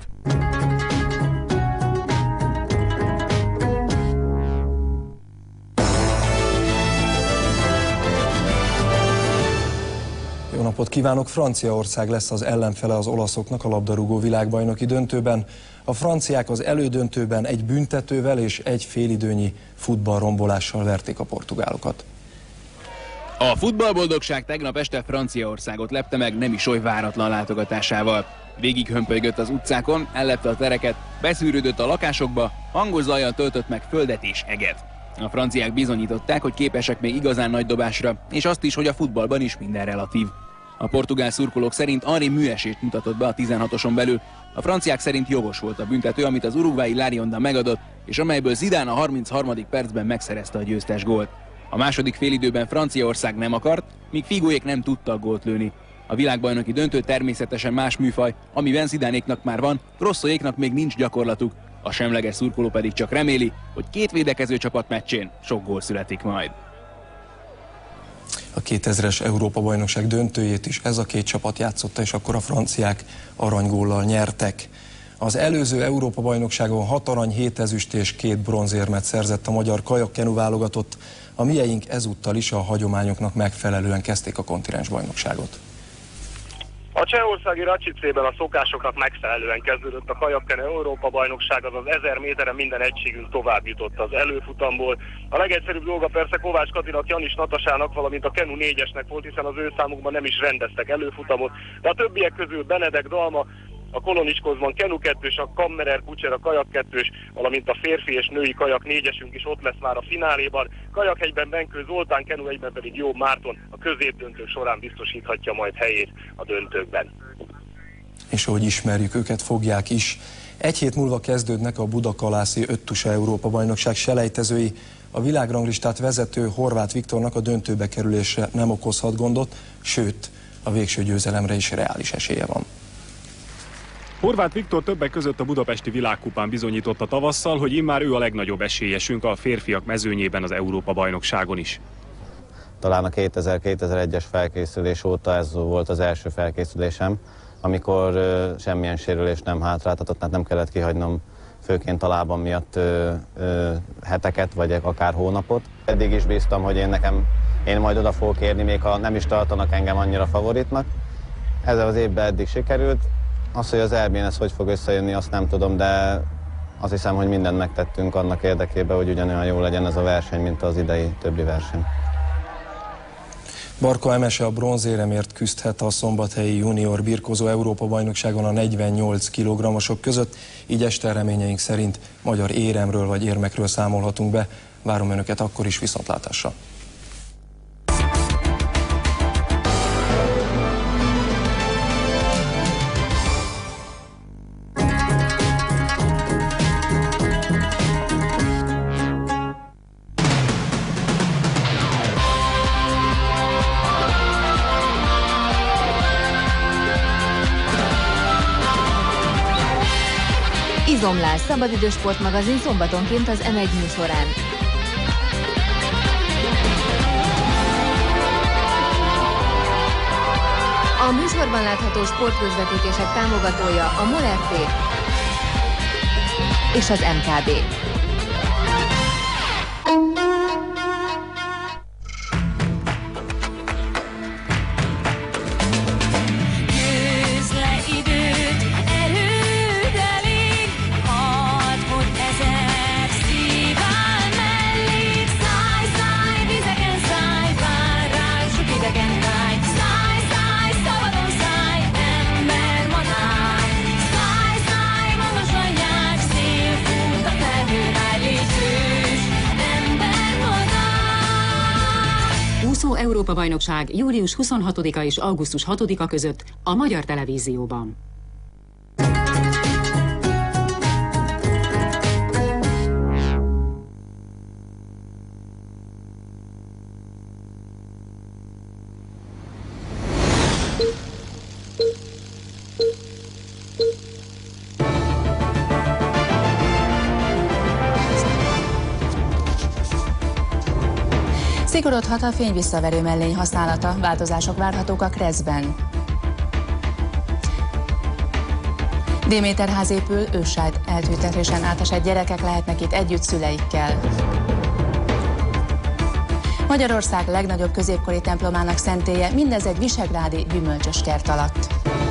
Jó napot kívánok! Franciaország lesz az ellenfele az olaszoknak a labdarúgó világbajnoki döntőben. A franciák az elődöntőben egy büntetővel és egy félidőnyi futballrombolással verték a portugálokat. A futballboldogság tegnap este Franciaországot lepte meg nem is oly váratlan látogatásával. Végig hömpölygött az utcákon, ellepte a tereket, beszűrődött a lakásokba, hangos zajjal töltött meg földet és eget. A franciák bizonyították, hogy képesek még igazán nagy dobásra, és azt is, hogy a futballban is minden relatív. A portugál szurkolók szerint Henry műesést mutatott be a 16-oson belül, a franciák szerint jogos volt a büntető, amit az uruguayi Larionda megadott, és amelyből Zidane a 33. percben megszerezte a győztes gólt. A második félidőben Franciaország nem akart, míg Figóék nem tudtak gólt lőni. A világbajnoki döntő természetesen más műfaj, amiben Zidanéknak már van, Rosszóéknak még nincs gyakorlatuk. A semleges szurkoló pedig csak reméli, hogy két védekező csapat meccsén sok gól születik majd. A 2000-es Európa-bajnokság döntőjét is ez a két csapat játszotta, és akkor a franciák aranygóllal nyertek. Az előző Európa-bajnokságon 6 arany, 7 ezüst és 2 bronzérmet szerzett a magyar kajakkenu válogatott. A mieink ezúttal is a hagyományoknak megfelelően kezdték a kontinensbajnokságot. A csehországi Račicében a szokásoknak megfelelően kezdődött a kajakkenu Európa-bajnokság, azaz 1000 méteren minden egységünk tovább jutott az előfutamból. A legegyszerűbb dolga persze Kovács Katinak, Janis Natasának, valamint a Kenu 4-esnek volt, hiszen az ő számukban nem is rendeztek előfutamot, de a többiek közül Benedek Dalma, a Kolonicskozban Kenu 2-s, a Kammerer Kucser a kajak 2-s, valamint a férfi és női kajak 4-esünk is ott lesz már a fináléban. Kajakhegyben Benkő Zoltán, Kenu 1-ben pedig Jobb Márton a középdöntők során biztosíthatja majd helyét a döntőkben. És ahogy ismerjük, őket fogják is. Egy hét múlva kezdődnek a Budakalászi 5-tusa Európa-bajnokság selejtezői. A világranglistát vezető Horváth Viktornak a döntőbe kerülésre nem okozhat gondot, sőt, a végső győzelemre is reális esélye van. Horváth Viktor többek között a budapesti világkupán bizonyította tavasszal, hogy immár ő a legnagyobb esélyesünk a férfiak mezőnyében az Európa-bajnokságon is. Talán a 2000-2001-es felkészülés óta ez volt az első felkészülésem, amikor semmilyen sérülés nem hátráltatott, tehát nem kellett kihagynom főként a lábam miatt heteket, vagy akár hónapot. Eddig is bíztam, hogy én majd oda fogok érni, még ha nem is tartanak engem annyira favoritnak. Ezzel az évben eddig sikerült. Az, hogy az EB-n ez hogy fog összejönni, azt nem tudom, de azt hiszem, hogy mindent megtettünk annak érdekében, hogy ugyanolyan jó legyen ez a verseny, mint az idei többi verseny. Barka Emese a bronzéremért küzdhet a szombathelyi junior birkózó Európa-bajnokságon a 48 kg-osok között, így este reményeink szerint magyar éremről vagy érmekről számolhatunk be. Várom önöket akkor is, viszontlátásra! Izomlás, szabadidős sportmagazin szombatonként az M1 műsorán. A műsorban látható sportközvetítések támogatója a MOL Rt. és az MKB. Európa-bajnokság július 26-a és augusztus 6-a között a Magyar Televízióban. Szigorodhat a fényvisszaverő mellény használata, változások várhatók a Kreszben. Déméterház épül, őssájt eltüntetésen átesett gyerekek lehetnek itt együtt szüleikkel. Magyarország legnagyobb középkori templomának szentélye, mindez egy visegrádi gyümölcsös kert alatt.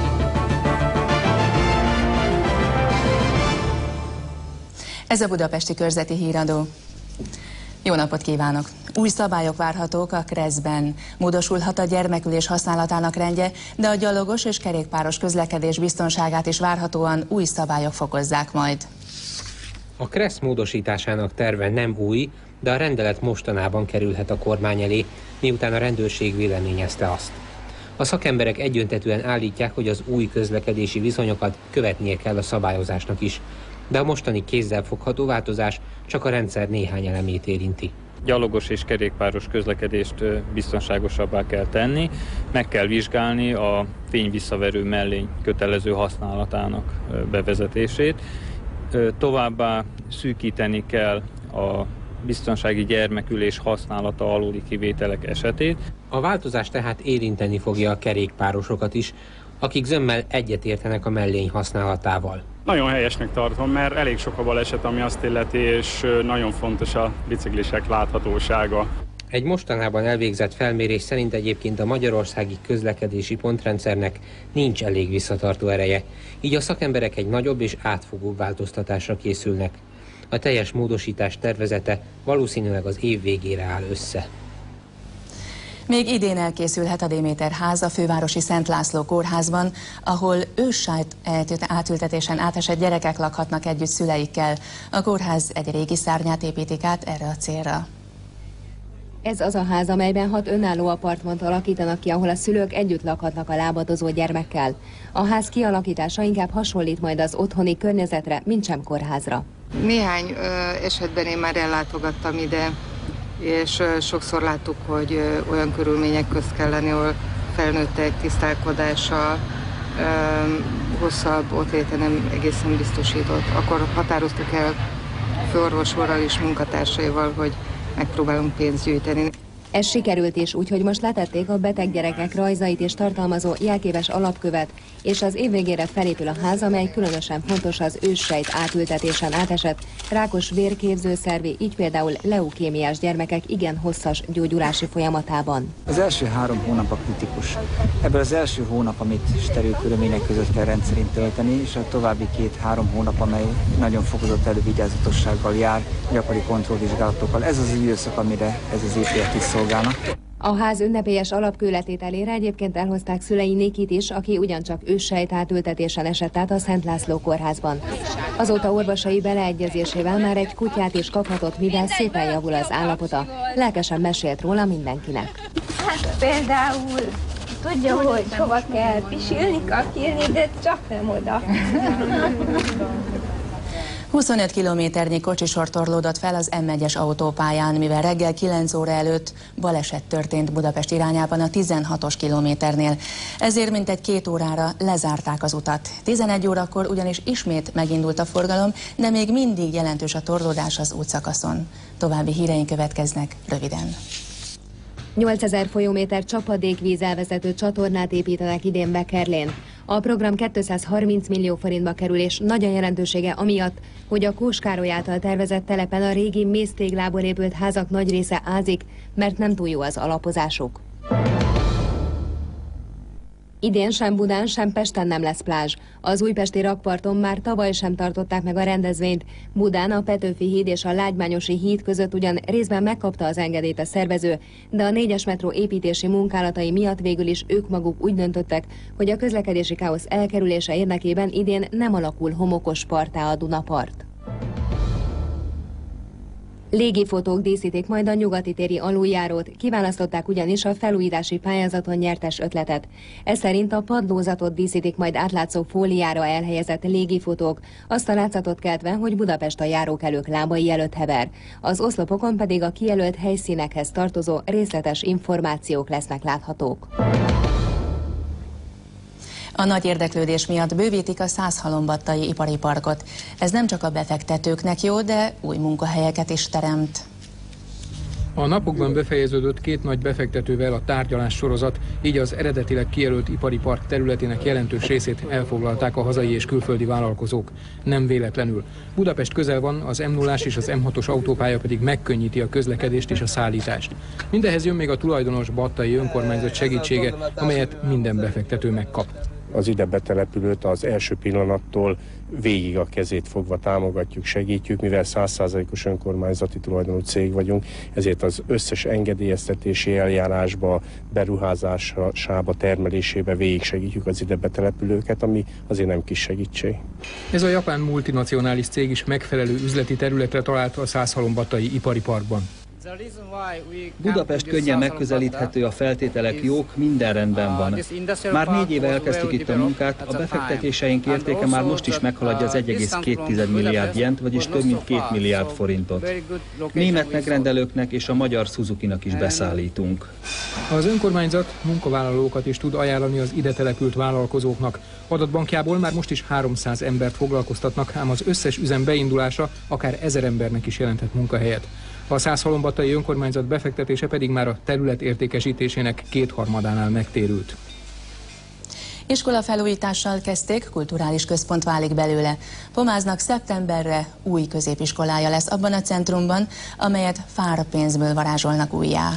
Ez a Budapesti Körzeti Híradó. Jó napot kívánok! Új szabályok várhatók a Kreszben. Módosulhat a gyermekülés használatának rendje, de a gyalogos és kerékpáros közlekedés biztonságát is várhatóan új szabályok fokozzák majd. A Kresz módosításának terve nem új, de a rendelet mostanában kerülhet a kormány elé, miután a rendőrség véleményezte azt. A szakemberek egyöntetűen állítják, hogy az új közlekedési viszonyokat követnie kell a szabályozásnak is, de a mostani kézzelfogható változás csak a rendszer néhány elemét érinti. Gyalogos és kerékpáros közlekedést biztonságosabbá kell tenni, meg kell vizsgálni a fényvisszaverő mellény kötelező használatának bevezetését. Továbbá szűkíteni kell a biztonsági gyermekülés használata alóli kivételek esetét. A változás tehát érinteni fogja a kerékpárosokat is, akik zömmel egyetértenek a mellény használatával. Nagyon helyesnek tartom, mert elég sok a baleset, ami azt illeti, és nagyon fontos a biciklisek láthatósága. Egy mostanában elvégzett felmérés szerint egyébként a magyarországi közlekedési pontrendszernek nincs elég visszatartó ereje, így a szakemberek egy nagyobb és átfogóbb változtatásra készülnek. A teljes módosítás tervezete valószínűleg az év végére áll össze. Még idén elkészülhet a Déméterház a fővárosi Szent László kórházban, ahol őssájt átültetésen átesett gyerekek lakhatnak együtt szüleikkel. A kórház egy régi szárnyát építik át erre a célra. Ez az a ház, amelyben 6 önálló apartmant alakítanak ki, ahol a szülők együtt lakhatnak a lábadozó gyermekkel. A ház kialakítása inkább hasonlít majd az otthoni környezetre, mintsem kórházra. Néhány esetben én már ellátogattam ide, és sokszor láttuk, hogy olyan körülmények közt kell lenni, ahol felnőttek tisztálkodása, hosszabb ott léte nem egészen biztosított. Akkor határoztuk el főorvosorral és munkatársaival, hogy megpróbálunk pénzt gyűjteni. Ez sikerült is, úgyhogy most letették a beteg gyerekek rajzait és tartalmazó jelképes alapkövet, és az év végére felépül a ház, amely különösen fontos az őssejt átültetésen átesett, rákos vérképzőszervi, így például leukémiás gyermekek igen hosszas gyógyulási folyamatában. Az első 3 hónap a kritikus. Ebből az első hónap, amit steril körülmények között kell rendszerint tölteni, és a további 2-3 hónap, amely nagyon fokozott elővigyázatossággal jár, gyakori kontrollvizsgálatokkal. Ez az időszak, amire ez az épület is szolgálna. A ház ünnepélyes alapkőletételére egyébként elhozták szülei Nikit is, aki ugyancsak őssejt átültetésen esett át a Szent László kórházban. Azóta orvosai beleegyezésével már egy kutyát is kaphatott, mivel szépen javul az állapota. Lelkesen mesélt róla mindenkinek. Hát például tudja, hogy hova kell pisilni, kakilni, de csak nem oda. 25 kilométernyi kocsisor torlódott fel az M1-es autópályán, mivel reggel 9 óra előtt baleset történt Budapest irányában a 16-os kilométernél. Ezért mintegy 2 órára lezárták az utat. 11 órakor ugyanis ismét megindult a forgalom, de még mindig jelentős a torlódás az útszakaszon. További híreink következnek röviden. 8000 folyóméter csapadékvíz elvezető csatornát építenek idén Bekerlén. A program 230 millió forintba kerül, és nagy a jelentősége amiatt, hogy a Kós Károly által tervezett telepen a régi mésztéglából épült házak nagy része ázik, mert nem túl jó az alapozásuk. Idén sem Budán, sem Pesten nem lesz plázs. Az újpesti rakparton már tavaly sem tartották meg a rendezvényt. Budán a Petőfi híd és a Lágymányosi híd között ugyan részben megkapta az engedélyt a szervező, de a 4-es metró építési munkálatai miatt végül is ők maguk úgy döntöttek, hogy a közlekedési káosz elkerülése érdekében idén nem alakul homokos parttá a Dunapart. Légifotók díszítik majd a nyugati téri aluljárót, kiválasztották ugyanis a felújítási pályázaton nyertes ötletet. Ez szerint a padlózatot díszítik majd átlátszó fóliára elhelyezett légifotók, azt a látszatot keltve, hogy Budapest a járókelők lábai előtt hever. Az oszlopokon pedig a kijelölt helyszínekhez tartozó részletes információk lesznek láthatók. A nagy érdeklődés miatt bővítik a Százhalombattai ipari parkot. Ez nem csak a befektetőknek jó, de új munkahelyeket is teremt. A napokban befejeződött 2 nagy befektetővel a tárgyalás sorozat, így az eredetileg kijelölt ipari park területének jelentős részét elfoglalták a hazai és külföldi vállalkozók. Nem véletlenül. Budapest közel van, az M0-ás és az M6-os autópálya pedig megkönnyíti a közlekedést és a szállítást. Mindehhez jön még a tulajdonos Battai önkormányzat segítsége, amelyet minden befektető megkap. Az ide betelepülőt az első pillanattól végig a kezét fogva támogatjuk, segítjük, mivel 100%-os önkormányzati tulajdonú cég vagyunk, ezért az összes engedélyeztetési eljárásba, beruházásába, termelésébe végig segítjük az ide betelepülőket, ami azért nem kis segítség. Ez a japán multinacionális cég is megfelelő üzleti területre találta a Százhalombattai ipari parkban. Budapest könnyen megközelíthető, a feltételek jók, minden rendben van. Már 4 éve elkezdtük itt a munkát, a befektetéseink értéke már most is meghaladja az 1,2 milliárd jent, vagyis több mint 2 milliárd forintot. Német megrendelőknek és a magyar Suzuki-nak is beszállítunk. Az önkormányzat munkavállalókat is tud ajánlani az ide települt vállalkozóknak. Adatbankjából már most is 300 embert foglalkoztatnak, ám az összes üzem beindulása akár 1000 embernek is jelenthet munkahelyet. A Százhalombattai önkormányzat befektetése pedig már a terület értékesítésének 2/3-ánál megtérült. Iskolafelújítással kezdték, kulturális központ válik belőle. Pomáznak szeptemberre új középiskolája lesz abban a centrumban, amelyet fárpénzből varázsolnak újjá.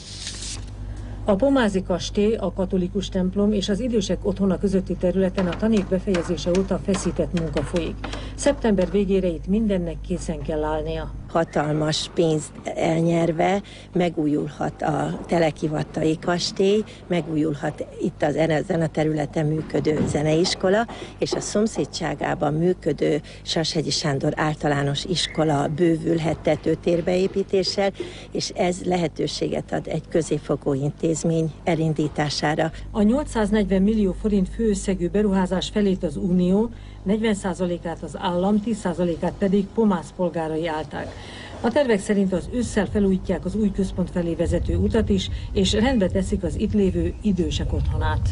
A Pomázi kastély, a katolikus templom és az idősek otthona közötti területen a tanév befejezése óta feszített munka folyik. Szeptember végére itt mindennek készen kell állnia. Hatalmas pénzt elnyerve megújulhat a Telekivattai kastély, megújulhat itt ezen a területen működő zeneiskola, és a szomszédságában működő Sashegyi Sándor általános iskola bővülhet tetőtérbeépítéssel, és ez lehetőséget ad egy középfokú intézmény elindítására. A 840 millió forint főösszegű beruházás felét az Unió, 40%-át az állam, 10%-át pedig Pomáz polgárai állták. A tervek szerint az ősszel felújítják az új központ felé vezető utat is, és rendbe teszik az itt lévő idősek otthonát.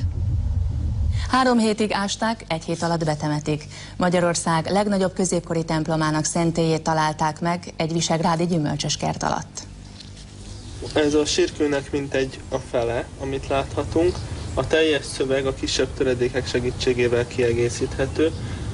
3 hétig ásták, 1 hét alatt betemetik. Magyarország legnagyobb középkori templomának szentélyét találták meg egy visegrádi gyümölcsös kert alatt. Ez a sírkőnek mintegy a fele, amit láthatunk. A teljes szöveg a kisebb töredékek segítségével kiegészíthető.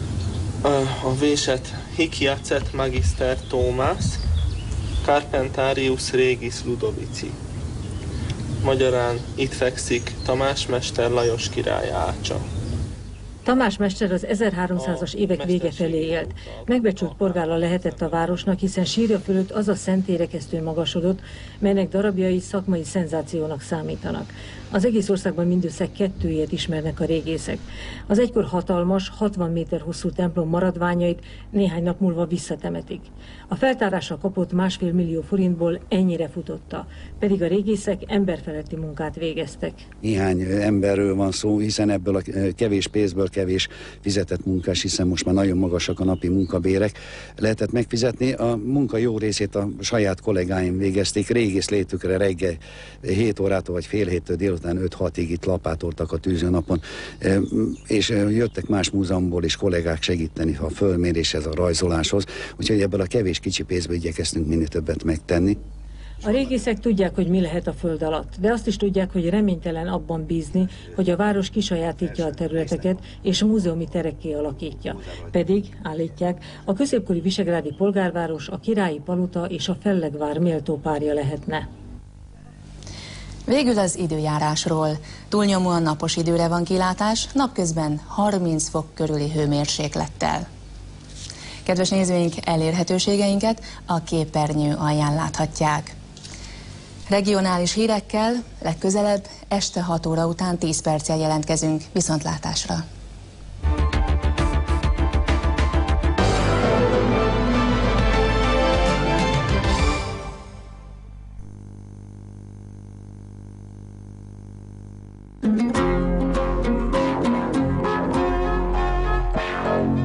A véset Hikiacet Magister Thomas, Carpentarius Regis Ludovici. Magyarán itt fekszik Tamás mester Lajos király ácsa. Tamás mester az 1300-as évek vége felé élt. Megbecsült polgára lehetett a városnak, hiszen sírja fölött az a szentélyrekesztő magasodott, melynek darabjai szakmai szenzációnak számítanak. Az egész országban mindössze 2 ilyet ismernek a régészek. Az egykor hatalmas, 60 méter hosszú templom maradványait néhány nap múlva visszatemetik. A feltárásra kapott 1,5 millió forintból ennyire futotta, pedig a régészek emberfeletti munkát végeztek. Néhány emberről van szó, hiszen ebből a kevés pénzből kevés fizetett munkás, hiszen most már nagyon magasak a napi munkabérek, lehetett megfizetni. A munka jó részét a saját kollégáim végezték, régész létükre reggel 7 órától vagy fél héttől délután 5-6-ig itt lapátoltak a tűzőnapon, és jöttek más múzeumból is kollégák segíteni a fölméréshez, a rajzoláshoz, úgyhogy ebből a kevés kicsi pénzből igyekeztünk minél többet megtenni. A régészek tudják, hogy mi lehet a föld alatt, de azt is tudják, hogy reménytelen abban bízni, hogy a város kisajátítja a területeket és múzeumi terekké alakítja. Pedig, állítják, a középkori visegrádi polgárváros, a királyi palota és a Fellegvár méltó párja lehetne. Végül az időjárásról. Túlnyomóan napos időre van kilátás, napközben 30 fok körüli hőmérséklettel. Kedves nézőink, elérhetőségeinket a képernyő alján láthatják. Regionális hírekkel legközelebb este 6 óra után 10 perccel jelentkezünk. Viszontlátásra!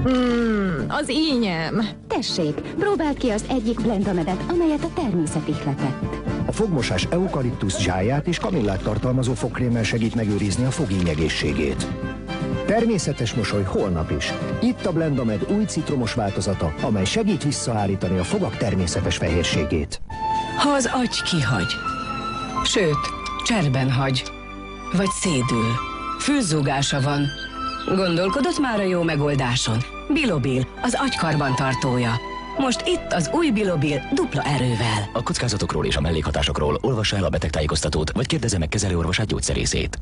Az ínyem. Tessék, próbáld ki az egyik Blendamedet, amelyet a természet ihletett. A fogmosás eukaliptusz zsáját és kamillát tartalmazó fogkrémmel segít megőrizni a fogíny egészségét. Természetes mosoly holnap is. Itt a Blendamed új citromos változata, amely segít visszaállítani a fogak természetes fehérségét. Ha az agy kihagy, sőt, cserben hagy, vagy szédül, fülzúgása van, gondolkodott már a jó megoldáson? Bilobil, az agykarbantartója. Most itt az új Bilobil dupla erővel. A kockázatokról és a mellékhatásokról olvassa el a betegtájékoztatót, vagy kérdezze meg kezelőorvosát, gyógyszerészét.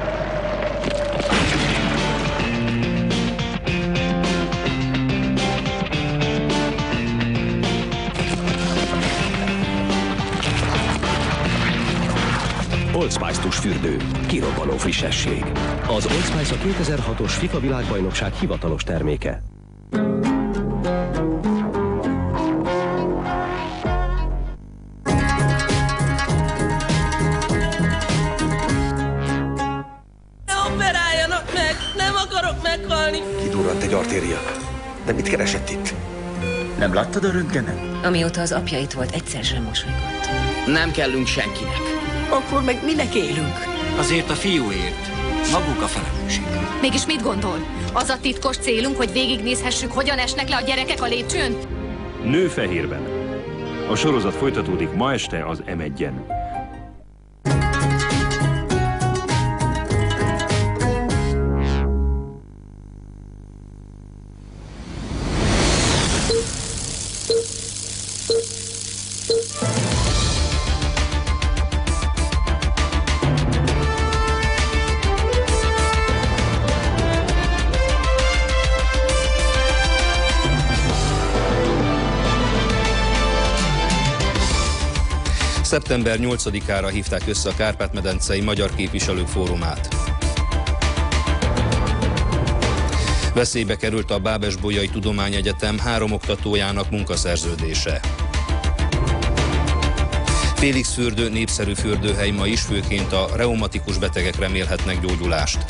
Old Spice fürdő. Kirobbanó frissesség. Az Old Spice a 2006-os FIFA világbajnokság hivatalos terméke. Operáljanak meg! Nem akarok meghalni! Kidurrant egy artéria. De mit keresett itt? Nem láttad a röntgenen? Amióta az apja itt volt, egyszer sem mosolygott. Nem kellünk senkinek. Akkor meg minek élünk? Azért a fiúért. Maguk a felelősség. Mégis mit gondol? Az a titkos célunk, hogy végignézhessük, hogyan esnek le a gyerekek a lépcsőn? Nő fehérben. A sorozat folytatódik ma este az M1-en. Szeptember 8-ára hívták össze a Kárpát-medencei Magyar Képviselők Fórumát. Veszélybe került a Bábesbolyai Tudományegyetem 3 oktatójának munkaszerződése. Félixfürdő népszerű fürdőhely ma is, főként a reumatikus betegek remélhetnek gyógyulást.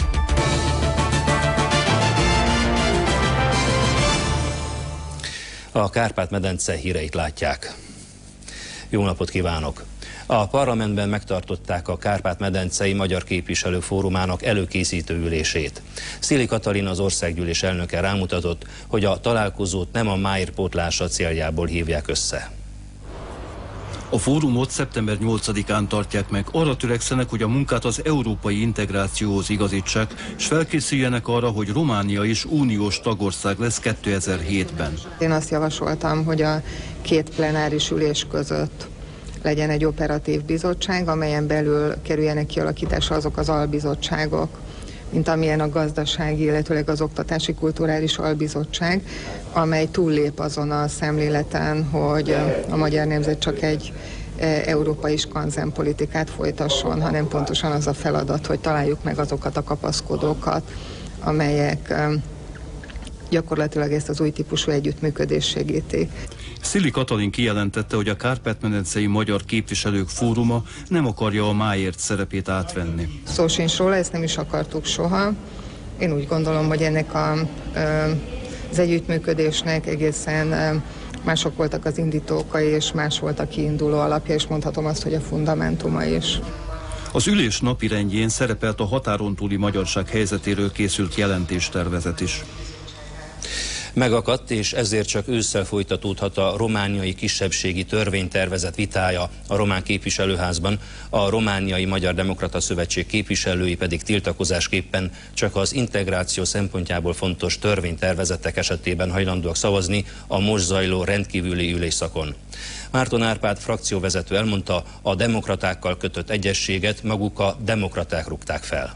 A Kárpát-medence híreit látják. Jó napot kívánok! A parlamentben megtartották a Kárpát-medencei Magyar Képviselők Fórumának előkészítő ülését. Szili Katalin, az országgyűlés elnöke rámutatott, hogy a találkozót nem a Májer pótlása céljából hívják össze. A fórumot szeptember 8-án tartják meg. Arra törekszenek, hogy a munkát az európai integrációhoz igazítsák, és felkészüljenek arra, hogy Románia is uniós tagország lesz 2007-ben. Én azt javasoltam, hogy a 2 plenáris ülés között legyen egy operatív bizottság, amelyen belül kerüljenek kialakításra azok az albizottságok, mint amilyen a gazdasági, illetőleg az oktatási kulturális albizottság, amely túllép azon a szemléleten, hogy a magyar nemzet csak egy európai skanzenpolitikát folytasson, hanem pontosan az a feladat, hogy találjuk meg azokat a kapaszkodókat, amelyek gyakorlatilag ezt az új típusú együttműködést segítik. Szili Katalin kijelentette, hogy a Kárpát-medencei Magyar Képviselők Fóruma nem akarja a Májért szerepét átvenni. Szó sincs róla, ezt nem is akartuk soha. Én úgy gondolom, hogy ennek az együttműködésnek egészen mások voltak az indítókai, és más volt a kiinduló alapja, és mondhatom azt, hogy a fundamentuma is. Az ülés napirendjén szerepelt a határon túli magyarság helyzetéről készült jelentéstervezet is. Megakadt, és ezért csak ősszel folytatódhat a romániai kisebbségi törvénytervezet vitája a román képviselőházban. A Romániai Magyar Demokrata Szövetség képviselői pedig tiltakozásképpen csak az integráció szempontjából fontos törvénytervezetek esetében hajlandóak szavazni a most zajló rendkívüli ülésszakon. Márton Árpád frakcióvezető elmondta, a demokratákkal kötött egyezséget maguk a demokraták rúgták fel.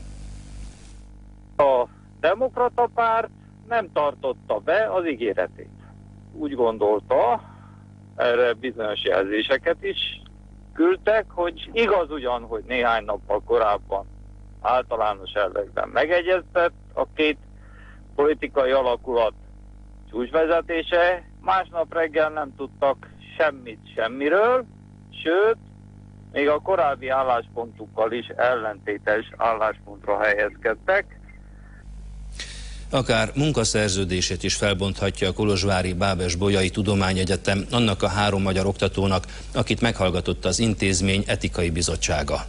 A demokrata párt nem tartotta be az ígéretét. Úgy gondolta, erre bizonyos jelzéseket is küldtek, hogy igaz ugyan, hogy néhány nappal korábban általános elvekben megegyezett a 2 politikai alakulat csúcsvezetése, másnap reggel nem tudtak semmit semmiről, sőt, még a korábbi álláspontukkal is ellentétes álláspontra helyezkedtek. Akár munkaszerződését is felbonthatja a kolozsvári Bábes-Bolyai Tudományegyetem annak a 3 magyar oktatónak, akit meghallgatott az intézmény etikai bizottsága.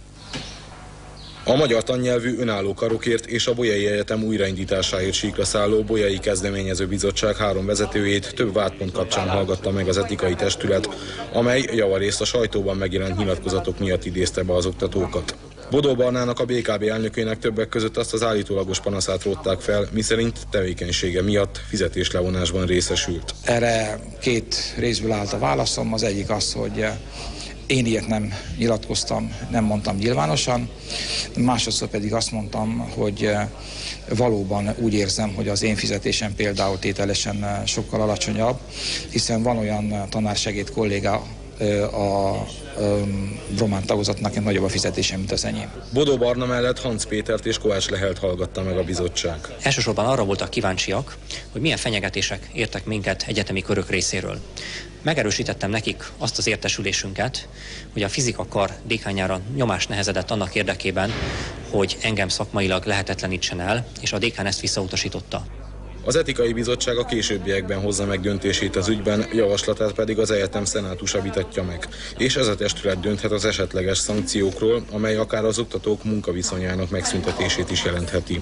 A magyar tannyelvű önálló karokért és a Bolyai Egyetem újraindításáért síkra szálló Bolyai Kezdeményező Bizottság 3 vezetőjét több vádpont kapcsán hallgatta meg az etikai testület, amely javarészt a sajtóban megjelent nyilatkozatok miatt idézte be az oktatókat. Bodó Barnának, a BKB elnökének többek között azt az állítólagos panaszát rótták fel, miszerint tevékenysége miatt fizetéslevonásban részesült. Erre 2 részből állt a válaszom, az egyik az, hogy én ilyet nem nyilatkoztam, nem mondtam nyilvánosan, másodszor pedig azt mondtam, hogy valóban úgy érzem, hogy az én fizetésem például tételesen sokkal alacsonyabb, hiszen van olyan tanársegéd kolléga a román tagozatnak nagyobb a fizetése, mint az enyém. Bodó Barna mellett Hans Pétert és Kovács Lehelt hallgatta meg a bizottság. Elsősorban arra voltak kíváncsiak, hogy milyen fenyegetések értek minket egyetemi körök részéről. Megerősítettem nekik azt az értesülésünket, hogy a fizikakar dékánjára nyomás nehezedett annak érdekében, hogy engem szakmailag lehetetlenítsen el, és a dékán ezt visszautasította. Az etikai bizottság a későbbiekben hozza meg döntését az ügyben, javaslatát pedig az egyetem szenátusa vitatja meg. És ez a testület dönthet az esetleges szankciókról, amely akár az oktatók munkaviszonyának megszüntetését is jelentheti.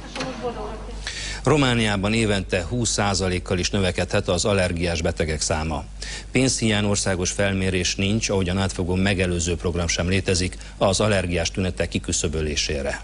Romániában évente 20%-kal is növekedhet az allergiás betegek száma. Pénzhiány országos felmérés nincs, ahogyan átfogó megelőző program sem létezik az allergiás tünetek kiküszöbölésére.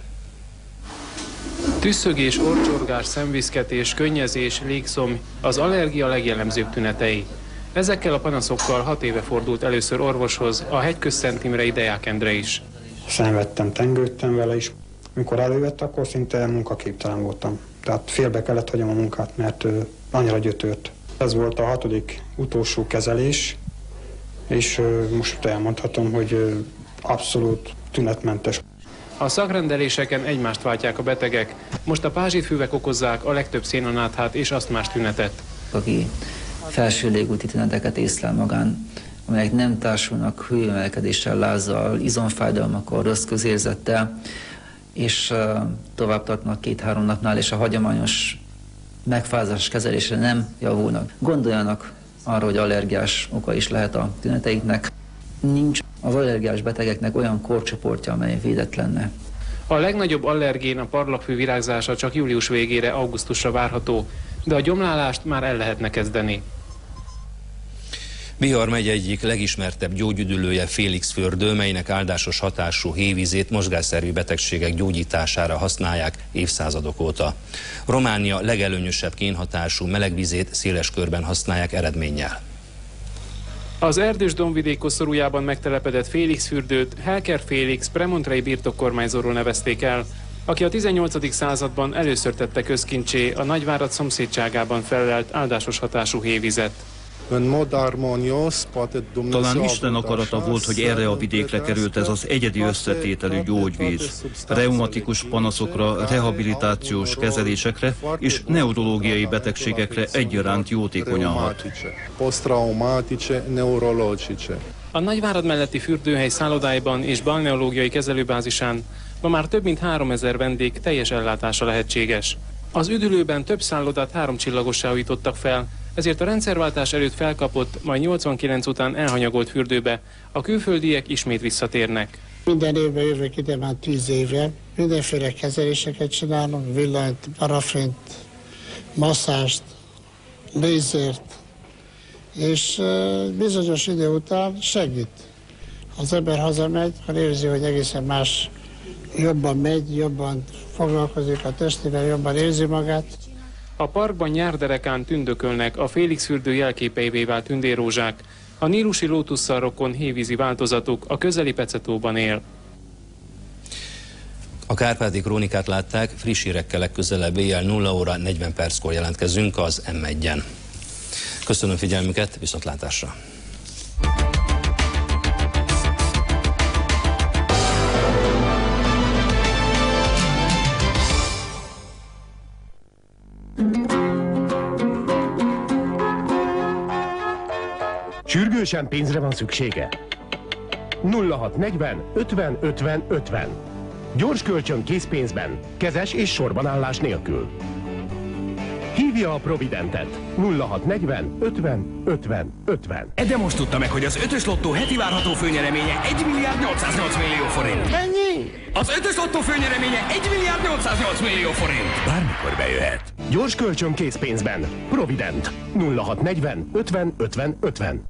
Tüsszögés, orrcsorgás, szemviszketés, könnyezés, légszomj az allergia legjellemzőbb tünetei. Ezekkel a panaszokkal 6 éve fordult először orvoshoz a Hegyközszent Imrei Deák Endre is. Szenvedtem, tengődtem vele is. Amikor elővett, akkor szinte munkaképtelen voltam. Tehát félbe kellett hagyom a munkát, mert annyira gyötört. Ez volt a 6. utolsó kezelés, és most elmondhatom, hogy abszolút tünetmentes. A szakrendeléseken egymást váltják a betegek. Most a pázsitfüvek okozzák a legtöbb szénanáthát és asztmás tünetet. Aki felső légúti tüneteket észlel magán, amelyek nem társulnak hőemelkedéssel, lázzal, izomfájdalmakkal, rossz közérzettel, és tovább tartnak 2-3 napnál, és a hagyományos megfázás kezelésre nem javulnak. Gondoljanak arra, hogy allergiás oka is lehet a tüneteiknek. Nincs az allergiás betegeknek olyan korcsoportja, amely védett lenne. A legnagyobb allergén, a parlagfű virágzása csak július végére, augusztusra várható, de a gyomlálást már el lehetne kezdeni. Bihar megye egyik legismertebb gyógyüdülője Félixfürdő, melynek áldásos hatású hévízét mozgásszervi betegségek gyógyítására használják évszázadok óta. Románia legelőnyösebb kénhatású melegvizét széles körben használják eredménnyel. Az erdős dombvidék koszorújában megtelepedett Félixfürdőt Helker Félix premontrei birtokkormányzóról nevezték el, aki a 18. században először tette közkincsé a Nagyvárad szomszédságában fellelt áldásos hatású hévizet. Talán Isten akarata volt, hogy erre a vidékre került ez az egyedi összetételű gyógyvíz. Reumatikus panaszokra, rehabilitációs kezelésekre és neurológiai betegségekre egyaránt jótékonyan hat. A Nagyvárad melletti fürdőhely szállodáiban és balneológiai kezelőbázisán ma már több mint 3000 vendég teljes ellátása lehetséges. Az üdülőben több szállodát 3 csillagossá újítottak fel, ezért a rendszerváltás előtt felkapott, majd 89 után elhanyagolt fürdőbe a külföldiek ismét visszatérnek. Minden évben jövök ide már 10 éve, mindenféle kezeléseket csinálunk, villanyt, parafint, masszást, lézert, és bizonyos idő után segít. Az ember hazamegy, ha érzi, hogy egészen más, jobban megy, jobban foglalkozik a testével, jobban érzi magát. A parkban nyárderekán tündökölnek a Félixfürdő jelképeivé vált tündérrózsák, a nílusi lótusszal rokon hévízi változatuk a közeli Pecetóban él. A Kárpáti Krónikát látták, friss hírekkel legközelebb éjjel 0 óra 40 perckor jelentkezünk az M1-en. Köszönöm figyelmüket, viszontlátásra! Sürgősen pénzre van szüksége? 0640 50 50 50. Gyors kölcsön készpénzben, kezes és sorbanállás nélkül. Hívja a Providentet. 0640 50 50 50. De most tudta meg, hogy az 5-ös lottó heti várható főnyereménye 1 milliárd 808 millió forint. Mennyi? Az 5-ös lottó főnyereménye 1 milliárd 808 millió forint. Bármikor bejöhet. Gyors kölcsön készpénzben. Provident. 0640 50 50 50.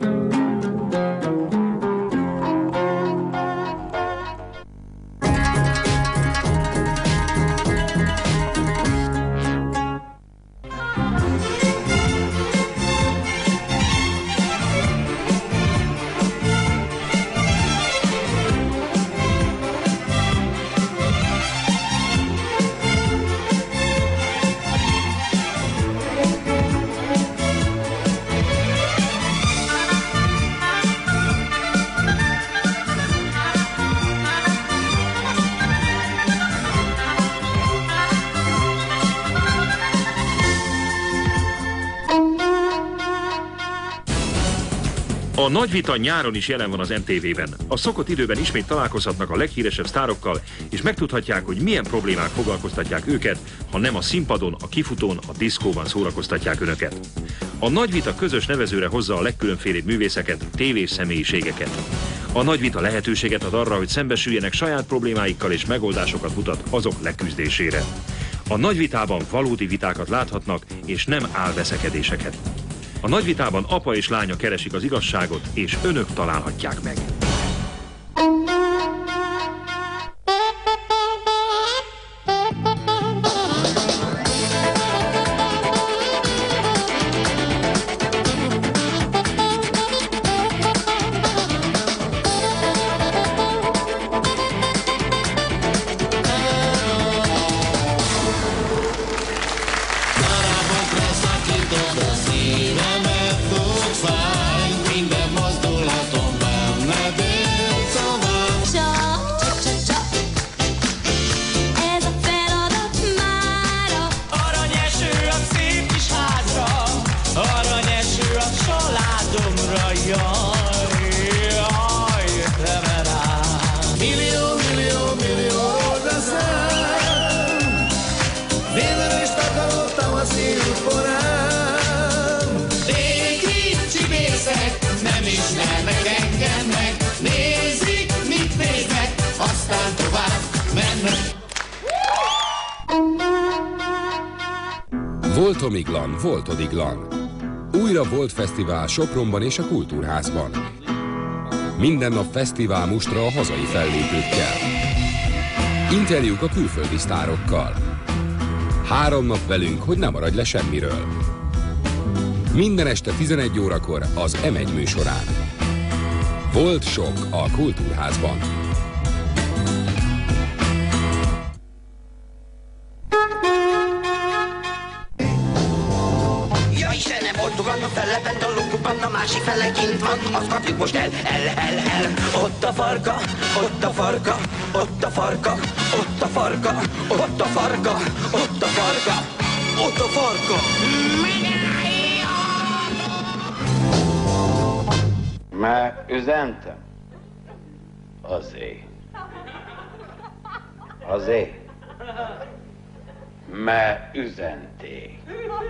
A nagy vita nyáron is jelen van az MTV-ben. A szokott időben ismét találkozhatnak a leghíresebb sztárokkal, és megtudhatják, hogy milyen problémák foglalkoztatják őket, ha nem a színpadon, a kifutón, a diszkóban szórakoztatják önöket. A nagy vita közös nevezőre hozza a legkülönfélébb művészeket, tévés személyiségeket. A nagy vita lehetőséget ad arra, hogy szembesüljenek saját problémáikkal és megoldásokat mutat azok leküzdésére. A nagy vitában valódi vitákat láthatnak, és nem álveszekedéseket. A nagy vitában apa és lánya keresik az igazságot, és önök találhatják meg. Volt Omiglan, volt Odiglan. Újra volt fesztivál Sopronban és a Kultúrházban. Minden nap fesztivál mustra a hazai fellépőkkel. Interjúk a külföldi sztárokkal. 3 nap velünk, hogy ne maradj le semmiről. Minden este 11 órakor az M1 műsorán. Volt sok a Kultúrházban. A fele bent a lukukban, a másik fele kint van, azt kapjuk most el. Ott a farka, ott a farka, ott a farka, ott a farka, ott a farka, ott a farka, ott a farka. Már üzentem? Azért. Már üzenték.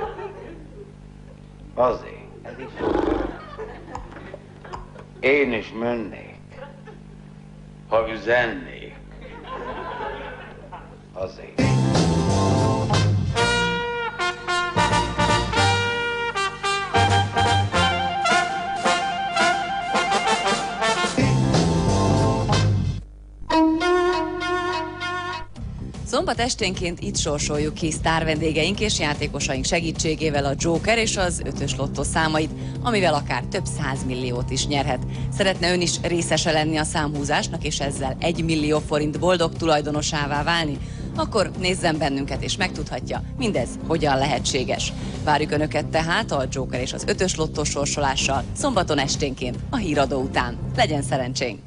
Azért. Én is mennék, ha üzennék. Azért. Szombat esténként itt sorsoljuk ki sztárvendégeink és játékosaink segítségével a Joker és az 5-ös lottó számait, amivel akár több 100 milliót is nyerhet. Szeretne ön is részese lenni a számhúzásnak, és ezzel 1 millió forint boldog tulajdonosává válni? Akkor nézzen bennünket, és megtudhatja, mindez hogyan lehetséges. Várjuk Önöket tehát a Joker és az 5-ös lottó sorsolással szombaton esténként a híradó után. Legyen szerencsénk!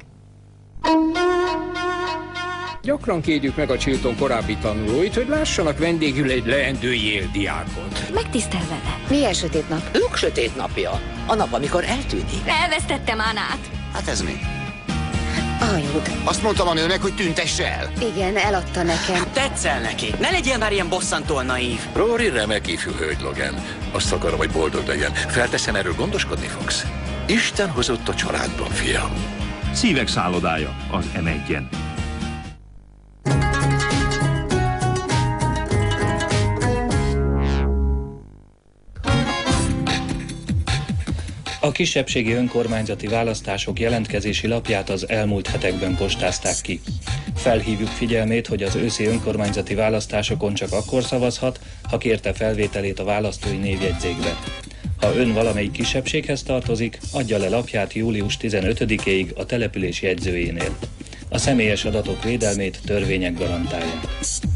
Gyakran kérjük meg a Chilton korábbi tanulóit, hogy lássanak vendégül egy leendő Yale diákot. Megtisztelve. Milyen sötét nap? Luke sötét napja. A nap, amikor eltűnik. Elvesztettem Anát. Hát ez mi? A hajód. Azt mondtam a nőnek, hogy tüntesse el. Igen, eladta nekem. Tetszel neki. Ne legyél már ilyen bosszantóan naív. Rory remek ifjú hölgy, Logan. Azt akarom, hogy boldog legyen. Felteszem, erről gondoskodni fogsz. Isten hozott a családban, fiam. Szívek szállodája az M1-en. A kisebbségi önkormányzati választások jelentkezési lapját az elmúlt hetekben postázták ki. Felhívjuk figyelmét, hogy az őszi önkormányzati választásokon csak akkor szavazhat, ha kérte felvételét a választói névjegyzékbe. Ha ön valamelyik kisebbséghez tartozik, adja le lapját július 15-éig a település jegyzőjénél. A személyes adatok védelmét törvények garantálják.